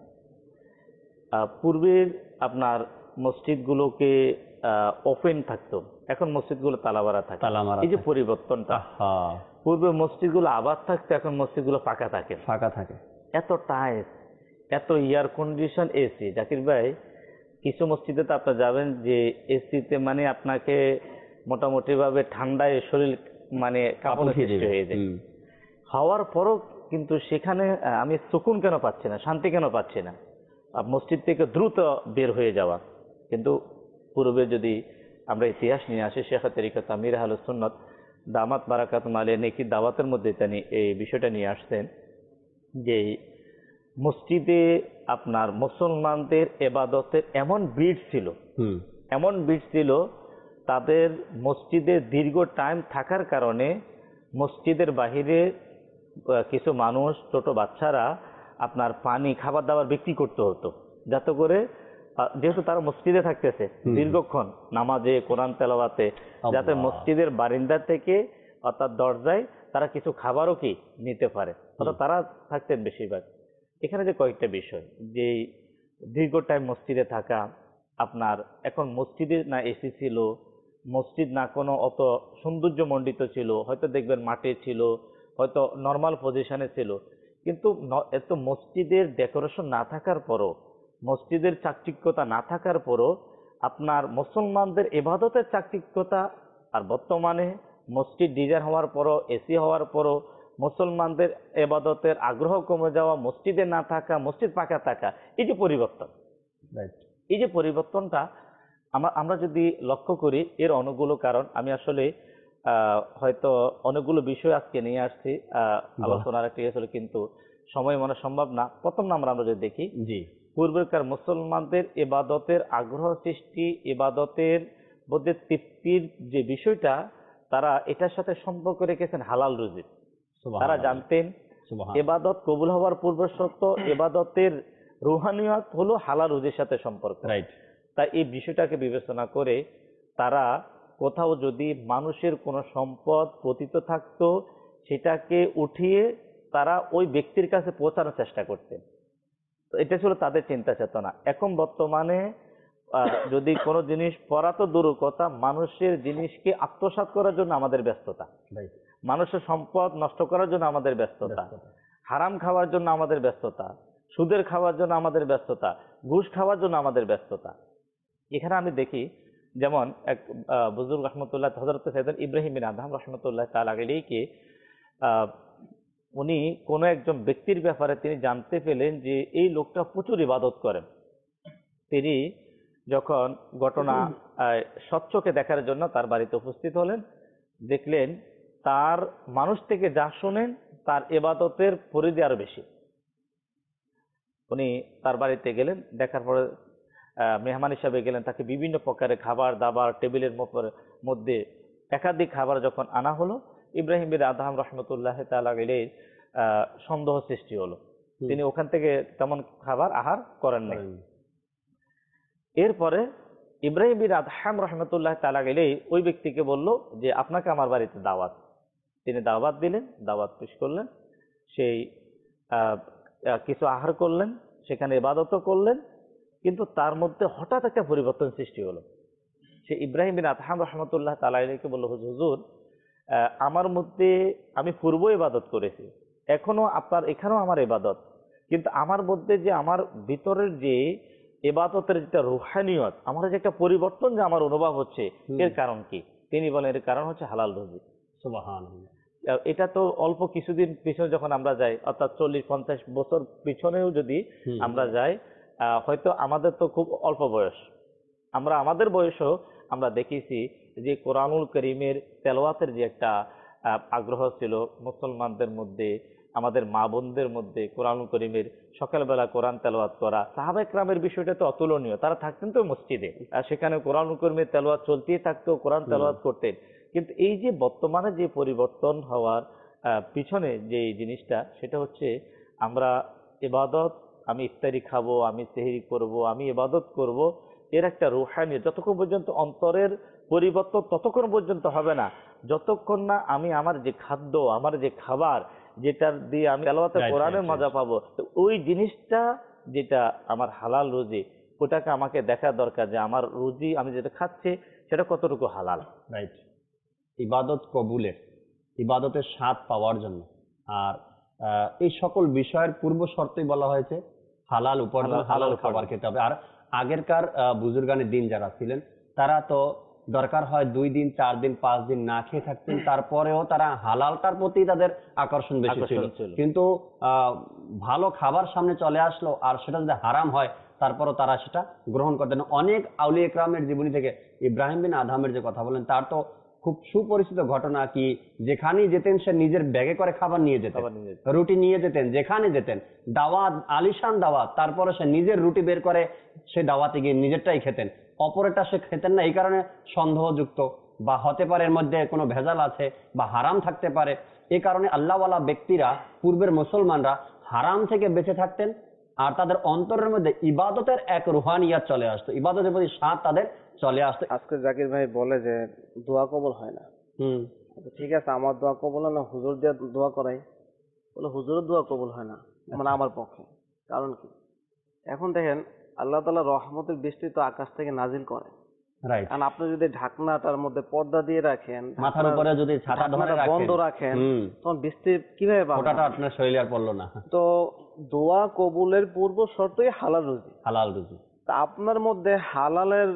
আহ, পূর্বের আপনার মসজিদগুলোকে ওপেন থাকতো, এখন মসজিদগুলো তালামারা থাকে। তালা মারা এই যে থাকে। পরিবর্তনটা, হ্যাঁ, পূর্বে মসজিদগুলো আবাদ থাকতো, এখন মসজিদগুলো ফাঁকা থাকে। ফাঁকা থাকে। এত টাইলস, এত এয়ার কন্ডিশন, এসি। জাকির ভাই, কিছু মসজিদে তো আপনার যাবেন যে এসিতে মানে আপনাকে মোটামুটি ভাবে ঠান্ডায় শরীর মানে কাঁপন উঠিয়ে সৃষ্টি দিবে। হয়ে যায়। হুম। হওয়ার পরও কিন্তু সেখানে আহ, আমি সুকুন কেন পাচ্ছি না, শান্তি কেন পাচ্ছি না? আর মসজিদ থেকে দ্রুত বের হয়ে যাওয়া। কিন্তু পূর্বে যদি আমরা ইতিহাস নিয়ে আসি, শেখ তরিকত আমির আহলুস সুন্নাত দামাত বারাকাতুম আলাইহি নেকি দাওয়াতের মধ্যে তিনি এই বিষয়টা নিয়ে আসছেন যে মসজিদে আপনার মুসলমানদের এবাদতের এমন ভিড় ছিল, হুম। এমন ভিড় ছিল, তাদের মসজিদে দীর্ঘ টাইম থাকার কারণে মসজিদের বাহিরে আহ, কিছু মানুষ, ছোট বাচ্চারা আপনার পানি, খাবার দাবার বিক্রি করতে হতো, যাতে করে আহ, যেহেতু তারা মসজিদে থাকতেছে হুম। দীর্ঘক্ষণ নামাজে, কোরআন তেলাওয়াতে, যাতে আল্লাহ। মসজিদের বারিন্দা থেকে অর্থাৎ দরজায় তারা কিছু খাবারও কি নিতে পারে, অর্থাৎ তারা থাকতেন বেশিরভাগ। এখানে যে কয়েকটা বিষয়, যে দীর্ঘ টাইম মসজিদে থাকা, আপনার এখন মসজিদে না এসি ছিল, মসজিদ না কোনো অত সৌন্দর্যমণ্ডিত ছিল, হয়তো দেখবেন মাঠে ছিল, হয়তো নর্মাল পজিশনে ছিল, কিন্তু ন- এত মসজিদের ডেকোরেশন না থাকার পরও, মসজিদের চাকচিক্যতা না থাকার পরও আপনার মুসলমানদের ইবাদতের চাকচিক্যতা, আর বর্তমানে মসজিদ ডিজাইন হওয়ার পরও, এসি হওয়ার পরও মুসলমানদের এবাদতের আগ্রহ কমে যাওয়া, মসজিদে না থাকা, মসজিদ পাকা থাকা, এই যে পরিবর্তন, রাইট। এই যে পরিবর্তনটা আমরা আমরা যদি লক্ষ্য করি, এর অনেকগুলো কারণ। আমি আসলে আহ, হয়তো অনেকগুলো বিষয় আজকে নিয়ে আসছি আহ, আলোচনার একটা ইয়ে ছিল, কিন্তু সময় মনে সম্ভব না। প্রথম নাম্বার আমরা যদি দেখি, জি। পূর্বেকার মুসলমানদের ইবাদতের আগ্রহ সৃষ্টি, ইবাদতের মধ্যে তৃপ্তির যে বিষয়টা, তারা এটার সাথে সম্পর্ক রেখেছেন হালাল রুজি। তারা জানতেন সুবহানাল্লাহ। ইবাদত কবুল হওয়ার পূর্ব শর্ত, ইবাদতের রুহানিয়ত হলো হালাল রুজির সাথে সম্পর্ক। রাইট। তাই এই বিষয়টাকে বিবেচনা করে তারা কোথাও যদি মানুষের কোনো সম্পদ পতিত থাকতো, সেটাকে উঠিয়ে তারা ওই ব্যক্তির কাছে পৌঁছানোর চেষ্টা করতেন। তো এটা ছিল তাদের চিন্তা চেতনা। এখন বর্তমানে আহ, যদি কোনো জিনিস পড়া তো দূর কথা, মানুষের জিনিসকে আত্মসাৎ করার জন্য আমাদের ব্যস্ততা, রাইট। মানুষের সম্পদ নষ্ট করার জন্য আমাদের ব্যস্ততা, হারাম খাওয়ার জন্য আমাদের ব্যস্ততা, সুদের খাওয়ার জন্য আমাদের ব্যস্ততা, ঘুষ খাওয়ার জন্য আমাদের ব্যস্ততা। এখানে আমি দেখি, যেমন এক আহ, বুজুর্গ রহমতুল্লাহ, হযরত সৈয়দ ইব্রাহিম বিন আদহাম রহমতুল্লাহ তাআলা আলাইহি, আহ উনি কোনো একজন ব্যক্তির ব্যাপারে তিনি জানতে পেলেন যে এই লোকটা প্রচুর ইবাদত করেন। তিনি যখন ঘটনা আহ, স্বচ্ছকে দেখার জন্য তার বাড়িতে উপস্থিত হলেন, দেখলেন তার মানুষ থেকে যা শোনেন তার ইবাদতের পরিধি আরো বেশি। উনি তার বাড়িতে গেলেন, দেখার পরে আহ, মেহমান হিসাবে গেলেন, তাকে বিভিন্ন প্রকারের খাবার দাবার টেবিলের মপ- মধ্যে একাধিক খাবার যখন আনা হলো, ইব্রাহিম বিন আদহাম রহমতুল্লাহ তাআলা আলাইহি আহ, সন্দেহ সৃষ্টি হলো। তিনি ওখান থেকে তেমন খাবার আহার করেন নাই। এরপরে ইব্রাহিম বিন আদহাম রহমতুল্লাহ তাআলা আলাইহি ওই ব্যক্তিকে বলল যে আপনাকে আমার বাড়িতে দাওয়াত। তিনি দাওয়াত দিলেন, দাওয়াত পেশ করলেন, সেই আহ, আহ, কিছু আহার করলেন, সেখানে ইবাদতও করলেন, কিন্তু তার মধ্যে হঠাৎ একটা পরিবর্তন সৃষ্টি হলো। সে ইব্রাহিম বিন আদহাম রহমতুল্লাহ তাআলা আলাইহিকে বলল, হুজুর, আহ, আমার মধ্যে আমি পূর্ব ইবাদত করেছি, এখনো আপনার এখানেও আমার ইবাদত, কিন্তু আমার মধ্যে যে আমার ভিতরের যে ইবাদতের যেটা রুহানিয়ত, আমার যে একটা পরিবর্তন যে আমার অনুভব হচ্ছে, এর কারণ কি? তিনি বলেন এর কারণ হচ্ছে হালাল রুজি। সুবহানাল্লাহ। আহ, এটা তো অল্প কিছুদিন পিছনে যখন আমরা যাই, অর্থাৎ চল্লিশ পঞ্চাশ বছর পিছনেও যদি হুম। আমরা যাই, আহ, হয়তো আমাদের তো খুব অল্প বয়স, আমরা আমাদের বয়সও আমরা দেখেছি যে কোরআনুল করিমের তেলাওয়াতের যে একটা আহ, আগ্রহ ছিল মুসলমানদের মধ্যে, আমাদের মা বোনদের মধ্যে কোরআন করিমের সকালবেলা কোরআন তেলাওয়াত করা, সাহাবা একরামের বিষয়টা তো অতুলনীয়। তারা থাকতেন তো মসজিদে, আর সেখানে কোরআন করিমের তেলাওয়াত চলতেই থাকতো, কোরআন তেলাওয়াত করতেন। কিন্তু এই যে বর্তমানে যে পরিবর্তন হওয়ার আহ, পিছনে যে জিনিসটা, সেটা হচ্ছে আমরা ইবাদত, আমি ইফতারি খাবো, আমি সেহরি করব, আমি ইবাদত করব, এর একটা রুহানি যতক্ষণ পর্যন্ত অন্তরের পরিবর্তন ততক্ষণ পর্যন্ত হবে না, যতক্ষণ না আমি আমার যে খাদ্য, আমার যে খাবার, যেটার দিয়ে আমি তেলাওয়াতে Right, কোরআনের right, মজা পাবো, তো ওই জিনিসটা যেটা আমার হালাল রুজি, ওটাকে আমাকে দেখা দরকার যে আমার রুজি আমি যেটা খাচ্ছি সেটা কতটুকু হালাল। রাইট। ইবাদত কবুলের, ইবাদতের স্বাদ পাওয়ার জন্য, আর আহ, এই সকল বিষয়ের পূর্ব শর্তই বলা হয়েছে হালাল উপার্জন, হালাল- হালাল হালাল খাবার উপার্জন। খেতে হবে। আর আগেরকার আহ, বুজুর্গানের দিন যারা ছিলেন, তারা তো দরকার হয় দুই দিন, চার দিন, পাঁচ দিন না খেয়ে থাকতেন, তারপরেও তারা হালালটার প্রতি তাদের আকর্ষণ বেশি ছিল। আকর্ষণ ছিল। কিন্তু আহ, ভালো খাবার সামনে চলে আসলো, আর সেটা যদি হারাম হয় তারপরও তারা সেটা গ্রহণ করতেন। অনেক আউলিয়া ইকরামের জীবনী থেকে ইব্রাহিম বিন আদহামের যে কথা বলেন, তার তো খুব সুপরিচিত ঘটনা কি, যেখানেই যেতেন সে নিজের ব্যাগে করে খাবার নিয়ে যেতেন, খাবার নিয়ে যেতেন। রুটি নিয়ে যেতেন, যেখানে যেতেন দাওয়াত, আলিশান দাওয়াত, তারপরে সে নিজের রুটি বের করে সে দাওয়াতে গিয়ে নিজেরটাই খেতেন, অপরেরটা সে খেতেন না। এই কারণে সন্দেহযুক্ত বা হতে পারে এর মধ্যে কোনো ভেজাল আছে বা হারাম থাকতে পারে। এই কারণে আল্লাহওয়ালা ব্যক্তিরা, পূর্বের মুসলমানরা হারাম থেকে বেঁচে থাকতেন, আর তাদের অন্তরের মধ্যে ইবাদতের এক রুহানিয়াত চলে আসতো, ইবাদতের প্রতি স্বাদ তাদের চলে আসতো। আজকে জাকির ভাই বলে যে দোয়া কবুল হয় না। হুম। আচ্ছা, ঠিক আছে, আমার দোয়া কবুল হয় না, হুজুর দিয়ে দোয়া করাই। বলে হুজুরের দোয়া কবুল হয় না, মানে আমার পক্ষে। কারণ কি? এখন দেখেন, আল্লাহ তাআলা রহমতের বৃষ্টি তো আকাশ থেকে নাজিল করে। রাইট। কারণ আপনি যদি ঢাকনাটার মধ্যে পর্দা দিয়ে রাখেন, মাথার ঢাকনার- উপরে যদি ছাতা ধরে ঢাকনাটা রাখেন, বন্ধ রাখেন, হুম, তখন বৃষ্টি কিভাবে পাবেন? ফোঁটাটা আপনার শরীরে আর পড়লো না। তো দোয়া কবুলের পূর্ব শর্তই হালাল রুজি। হালাল রুজি। তা আপনার মধ্যে হালালের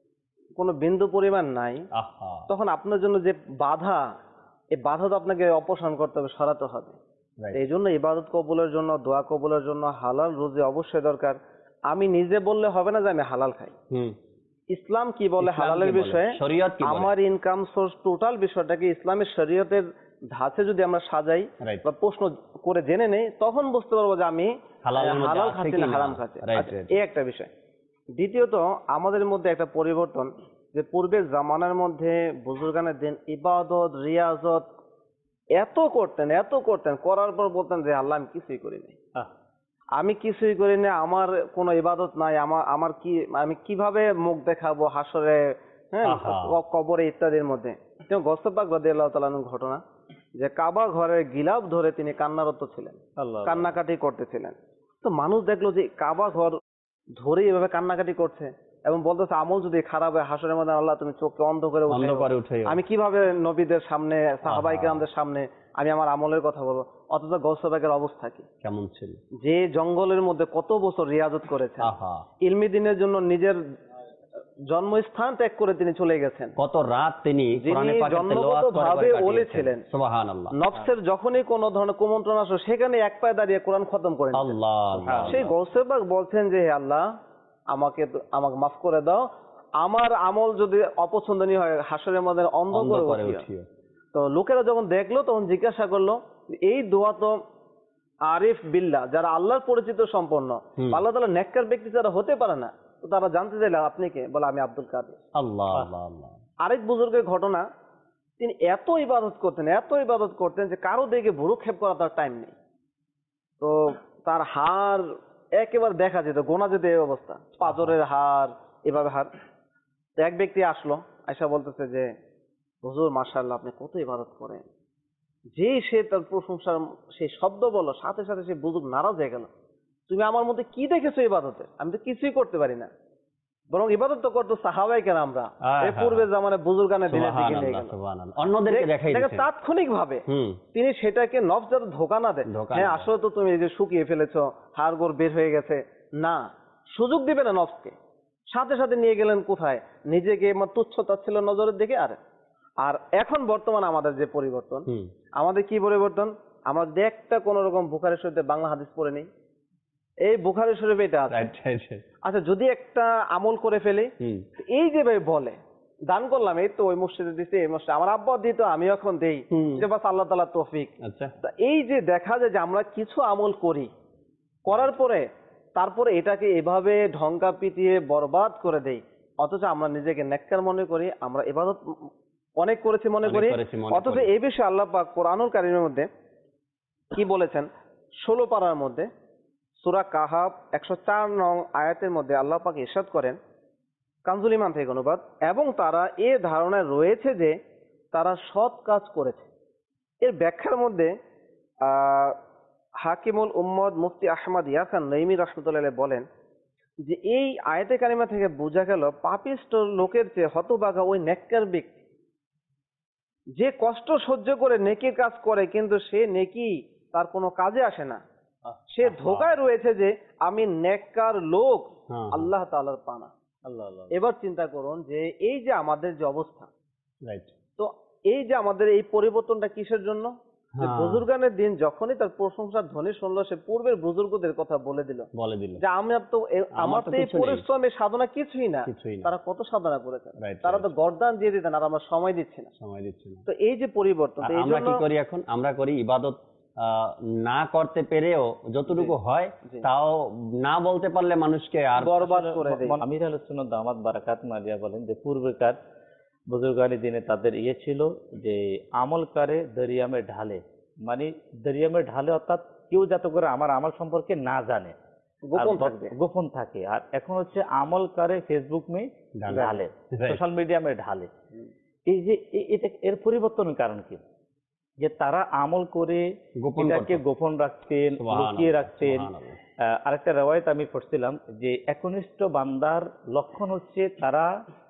কোনো বিন্দু পরিমাণ নাই, আহা। তখন আপনার জন্য যে বাধা, এই বাধা তো আপনাকে অপসারণ করতে হবে, সরাতে হবে। Right. এই জন্য ইবাদত কবুলের জন্য, দোয়া কবুলের জন্য হালাল রুজি অবশ্যই দরকার। আমি নিজে বললে হবে না যে আমি হালাল খাই। হুম। ইসলাম কি বলে ইসলাম হালালের কি বলে? বিষয়ে, শরীয়ত কি বলে? আমার ইনকাম সোর্স টোটাল বিষয়টাকে ইসলামের শরীয়তের ধাঁচে যদি আমরা সাজাই Right. বা প্রশ্ন করে জেনে নেই, তখন বুঝতে পারবো যে আমি হালালের মধ্যে হালাল আছে খাচ্ছি কি না না। হারাম খাচ্ছি। Right, আচ্ছা, right. এই একটা বিষয়। দ্বিতীয়ত, আমাদের মধ্যে একটা পরিবর্তন, যে পূর্বের জামানার মধ্যে বুজুর্গানের দিন ইবাদত, রিয়াজত এত করতেন, এত করতেন, করার পর বলতেন যে আল্লাহ আমি কিছুই করি নাই, আহ, আমি কিছুই করি না, আমার কোনো ইবাদত নাই, আমার আমার কি, আমি কিভাবে মুখ দেখাবো হাসরে, হ্যাঁ, আহা। ক- কবরে ইত্যাদির মধ্যে। যেমন গসপাক রাদিয়াল্লাহু তাআলা আনহুর ঘটনা, যে কাবা ঘরের গিলাফ ধরে তিনি কান্নারত ছিলেন, আল্লাহ কান্নাকাটি করতেছিলেন। তো মানুষ দেখলো যে কাবা ঘর ধরে এভাবে কান্নাকাটি করছে এবং বলতেছে আমল যদি খারাপ হয় হাসরের মধ্যে আল্লাহ তুমি চোখকে অন্ধ করে অন্ধ উঠাইও। করে উঠাইও। আমি কিভাবে নবীদের সামনে, সাহাবায়ে আহা। কেরামদের সামনে আমি আমার আমলের কথা বলবো? অথচ গৌসবাকের অবস্থা কি? কেমন ছিল? যে জঙ্গলের মধ্যে কত বছর রিয়াজত করেছেন, আহা। ইলমি দিনের জন্য নিজের জন্মস্থান ত্যাগ করে তিনি চলে গেছেন। কত রাত তিনি যিনি কোরআনে পাকের তেলাওয়াত করে জন্মগতভাবে করে ওলি কাটিয়েছেন। ছিলেন। সুবহানাল্লাহ। নফসের যখনই কোনো ধরনের কুমন্ত্রণ আসে, সেখানে এক পায়ে দাঁড়িয়ে কোরআন খতম করেন। আল্লাহ আল্লাহ। সেই গৌসবাক বলছেন যে হে আল্লাহ, আমাকে তো- আমাকে মাফ করে দাও, আমার আমল যদি অপছন্দনীয় হয় হাসরের মধ্যে অন্ধ অন্ধ করে করে উঠিও। উঠিও। তো লোকেরা যখন দেখলো তখন জিজ্ঞাসা করলো, এই দোয়া তো আরিফ বিল্লাহ, যারা আল্লাহর পরিচিত সম্পন্ন, হুম। আল্লাহ তাআলা নেককার ব্যক্তি যারা হতে পারে না, তো তারা জানতে চাইলে আপনি কে? বলে আমি আব্দুল কাদের। আল্লাহ আল্লাহ আল্লাহ। আরেক বুজুর্গের ঘটনা, তিনি এত ইবাদত করতেন, এত ইবাদত করতেন যে কারো দিকে ভুরুক্ষেপ করা তার টাইম নেই। তো তার হাড় একেবারে দেখা যেত, গোনা যেত, এই অবস্থা, পাজরের হাড়, এভাবে হাড়। তো এক ব্যক্তি আসলো, আয়সা বলতেছে যে হুজুর মাশাআল্লাহ আপনি কত ইবাদত করেন। যেই সে তার প্রশংসার সেই শব্দ বলল, সাথে সাথে সে বুজুর্গ নারাজ হয়ে গেল। তুমি আমার মধ্যে কি দেখেছো ইবাদতে? আমি তো কিছুই করতে পারি না। বরং ইবাদত তো করতো সাহাবায়ে কেরামরা, হ্যাঁ, এই হ্যাঁ। পূর্বে জামানায় বুজুর্গানের দিনের দিকে নিয়ে সুবহানাল্লাহ গেল। সুবহানাল্লাহ। অন্যদেরকে দেখাই দেখে দিয়েছেন। তাৎক্ষণিক ভাবে হুম। তিনি সেটাকে নফস যাতে ধোকা না দেয়, ধোঁকা না হ্যাঁ দেয়। আসলে তো তুমি এই যে শুকিয়ে ফেলেছো, হাড় গোড় বের হয়ে গেছে, না, সুযোগ দিবে না নফসকে। সাথে সাথে নিয়ে গেলেন কোথায়? নিজেকে আমার তুচ্ছতা ছিল নজরের দিকে। আর আর এখন বর্তমান আমাদের যে পরিবর্তন, হুম। আমাদের কি পরিবর্তন? আমরা যদি একটা কোন রকম বুখারী শরীফে বাংলা হাদিস পড়ে নেই, এই বুখারী শরীফে এটা আছে। Right right. আচ্ছা, যদি একটা আমল করে ফেলি, হুম। এই যে ভাই বলে দান করলাম, এই তো ওই মসজিদে দিতে, এই মসজিদে আমার আব্বা দিত, আমি এখন দেই, হুম। যে বাস আল্লাহ তাআলা তৌফিক। আচ্ছা, তা এই যে দেখা যায় যে আমরা কিছু আমল করি, করার পরে তারপরে এটাকে এভাবে ঢঙ্কা পিটিয়ে বরবাদ করে দেই, অথচ আমরা নিজেকে নেককার মনে করি, আমরা ইবাদত অনেক করেছি মনে অনেক করি, করেছি মনে অথচ করি। এই বিষয়ে আল্লাহ পাক কোরআনুল কারীমের মধ্যে কি বলেছেন, ষোলো পারার মধ্যে সূরা কাহাফ একশো চার নং আয়াতের মধ্যে আল্লাহ পাক ইরশাদ করেন, কানজুল ইমান থেকে অনুবাদ, এবং তারা এ ধারণায় রয়েছে যে তারা সৎ কাজ করেছে। এর ব্যাখ্যার মধ্যে আহ হাকিমুল উম্মদ মুফতি আহমদ ইয়াসান নঈমী রাহমাতুল্লাহ আলাইহি বলেন যে এই আয়াতে কারিমা থেকে বোঝা গেল পাপিষ্ট লোকের চেয়ে হতভাগা ওই নেককার ব্যক্তি, যে কষ্ট সহ্য করে নেকির কাজ করে কিন্তু সে নেকি তার কোনো কাজে আসে না, সে ধোকায় রয়েছে যে আমি নেককার লোক, হ্যাঁ, আল্লাহ তাআলার পানা। আল্লাহ আল্লাহ। এবার চিন্তা করুন যে এই যে আমাদের যে অবস্থা, রাইট। তো এই যে আমাদের এই পরিবর্তনটা কিসের জন্য? যে হ্যাঁ। বুজুর্গানের দিন যখনই তার প্রশংসার ধ্বনি শুনলো, সে পূর্বের বুজুর্গদের কথা বলে দিল বলে দিল যে আমার তো এ- আমার আমার তো তো এই কিছু নেই। পরিশ্রমের সাধনা কিছুই না, কিছুই না। তারা কত সাধনা করেছেন, Right, তারা right. তো গর্দান দিয়ে দিতেন আর আমরা সময় দিচ্ছি না। সময় দিচ্ছে না। তো এই যে পরিবর্তন, আর তো এই আমরা জন্য কি করি এখন? আমরা করি ইবাদত আহ, না করতে পেরেও যতটুকু হয় জি। তাও না বলতে পারলে মানুষকে আর বরবাদ করে দেয়। আমির আহলে সুন্নাত দামাত বারাকাত মারিয়া বলেন যে পূর্বেকার বুজুর্গানি দিনে তাদের ইয়ে ছিল যে আমল করে দরিয়ামে ঢালে, মানে দরিয়ামে ঢালে অর্থাৎ কেউ যাতে করে আমার আমল সম্পর্কে না জানে, গোপন আর থাকবে। গোপন থাকে। আর এখন হচ্ছে আমল করে ফেসবুক মে ঢালে। ঢালে, Right. সোশ্যাল মিডিয়া মে ঢালে। এই যে এ- এটা এর পরিবর্তনের কারণ কি? যে তারা আমল করে গোপন এটাকে করতো। গোপন রাখতেন, সুবহানাল্লাহ, লুকিয়ে রাখতেন। সুবহানাল্লাহ। আহ, আরেকটা রেওয়ায়েত আমি পড়ছিলাম যে একনিষ্ঠ বান্দার লক্ষণ হচ্ছে তারা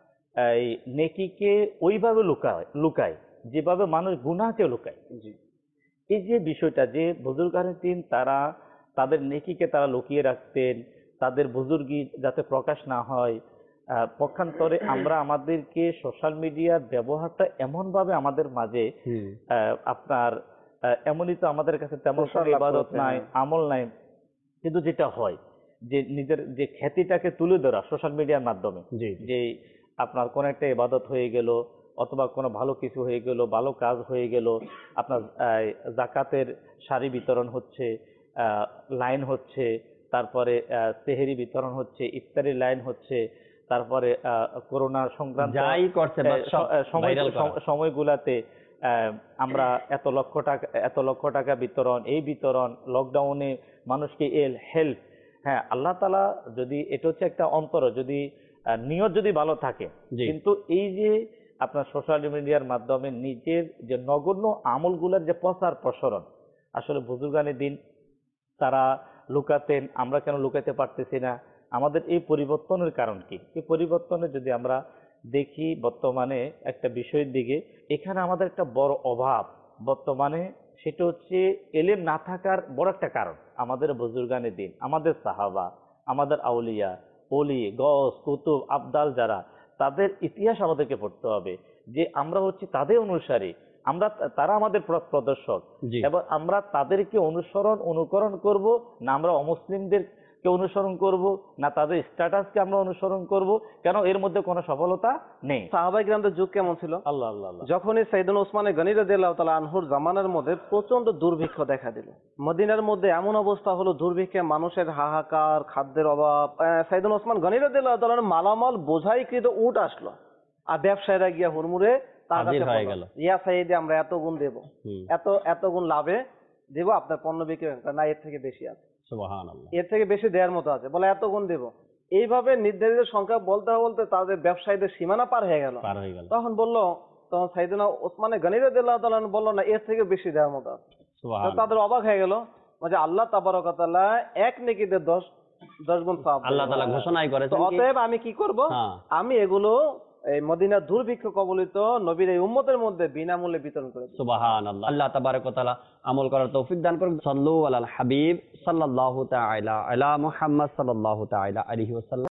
এই নেকিকে ওইভাবে লুকায় লুকায় যেভাবে মানুষ গুনাহকে লুকায়। জি। এই যে বিষয়টা যে বুজুর্গানের দিন তারা তাদের নেকিকে তারা লুকিয়ে রাখতেন, তাদের বুজুর্গি যাতে প্রকাশ না হয়। আহ, পক্ষান্তরে আমরা আমাদেরকে সোশ্যাল মিডিয়ার ব্যবহারটা এমনভাবে আমাদের মাঝে হুম। আহ, আপনার আহ, এমনই তো আমাদের কাছে তেমন প্রসার কোনো লাভ ইবাদত করেছে, নাই, হ্যাঁ। আমল নাই, কিন্তু যেটা হয় যে নিজের যে খ্যাতিটাকে তুলে ধরা সোশ্যাল মিডিয়ার মাধ্যমে, জি, জি। যে আপনার কোন একটা ইবাদত হয়ে গেল অথবা কোনো ভালো কিছু হয়ে গেল, ভালো কাজ হয়ে গেল, আপনার আহ, জাকাতের শাড়ি বিতরণ হচ্ছে, আহ, লাইন হচ্ছে, তারপরে আহ, সেহেরি বিতরণ হচ্ছে, ইফতারি লাইন হচ্ছে, তারপরে আহ, করোনা সংক্রান্ত যাই করছে বাস আহ, সব স- আহ, সময় viral করা। সম- সময়গুলাতে আহ, আমরা এত লক্ষ টাকা এত লক্ষ টাকা বিতরণ, এই বিতরণ, লকডাউনে মানুষকে এল হেল্প। হ্যাঁ, আল্লাহ তাআলা যদি এটা হচ্ছে একটা অন্তর, যদি আহ, নিয়ত যদি ভালো থাকে, জি। কিন্তু এই যে আপনার সোশ্যাল মিডিয়ার মাধ্যমে নিজের যে নগণ্য আমলগুলোর যে প্রচার প্রসারণ, আসলে বুজুর্গানের দিন তারা লুকাতেন, আমরা কেন লুকাতে পারতেছি না? আমাদের এই পরিবর্তনের কারণ কি? এই পরিবর্তনে যদি আমরা দেখি বর্তমানে একটা বিষয়ের দিকে, এখানে আমাদের একটা বড় অভাব বর্তমানে, সেটা হচ্ছে এলেম না থাকার বড় একটা কারণ। আমাদের বুজুর্গানের দিন, আমাদের সাহাবা, আমাদের আউলিয়া, ওলি, গস, কুতুব, আবদাল যারা, তাদের ইতিহাস আমাদেরকে পড়তে হবে, যে আমরা হচ্ছে তাদের অনুসারী, আমরা তারা আমাদের পথ প্রদর্শক, জি। এবং আমরা তাদেরকে অনুসরণ অনুকরণ করব না আমরা অমুসলিমদেরকে অনুসরণ করব না তাদের স্ট্যাটাসকে আমরা অনুসরণ করব? কেন এর মধ্যে কোনো সফলতা নেই। সাহাবায়ে কিরামদের যুগ কেমন ছিল? আল্লাহ আল্লাহ আল্লাহ। যখনই সাইয়েদনা ওসমান গনি রাদিয়াল্লাহু তাআলা আনহুর জামানার মধ্যে প্রচন্ড দুর্ভিক্ষ দেখা দিল, মদিনার মধ্যে এমন অবস্থা হলো, দুর্ভিক্ষে মানুষের হাহাকার, খাদ্যের অভাব। আহ, সাইয়েদনা ওসমান গনি রাদিয়াল্লাহু তাআলার মালামাল বোঝাইকৃত উট আসলো, আর ব্যবসায়ীরা গিয়া হুড়মুড়ে তার হাজির কাছে হয়ে বলল, গেল। ইয়া সাইয়েদি, আমরা এত গুণ দেব, হুম। এত এত গুণ লাভে দেব, আপনার পণ্য বিক্রি হবে না, এর থেকে বেশি আছে, সুবহানাল্লাহ। এর থেকে বেশি দেওয়ার মতো আছে, বলে এত গুণ দেব। এইভাবে নির্ধারিত সংখ্যা বলতে বলতে তাদের ব্যবসায়ীদের সীমানা পার হয়ে গেল। পার হয়ে গেল। তখন বললো, তখন সাইয়েদনা ওসমান গনি রাদিয়াল্লাহু তাআলা আনহু বললো, না, এর থেকে বেশি দেওয়ার মতো আছে। তো সুবহানাল্লাহ। তাদের অবাক হয়ে গেল, যে আল্লাহ তাবারক ওয়া তাআলা এক নেকিতে দশ দশ গুণ সওয়াব দেন। আল্লাহ তাআলা ঘোষণাই তো করেছেন কি? অতএব আমি কি করব? হ্যাঁ। আমি এগুলো এই মদিনার দুর্ভিক্ষ কবলিত নবীর এই উম্মতের মধ্যে বিনামূল্যে বিতরণ করে দেব। সুবহানাল্লাহ। আল্লাহ তাবারক ওয়া তাআলা আমল করার তৌফিক দান করুন। সাল্লু আলাল হাবিব সাল্লাল্লাহু তাআলা আলা মুহাম্মদ সাল্লাল্লাহু তাআলা আলাইহি ওয়াসাল্লাম।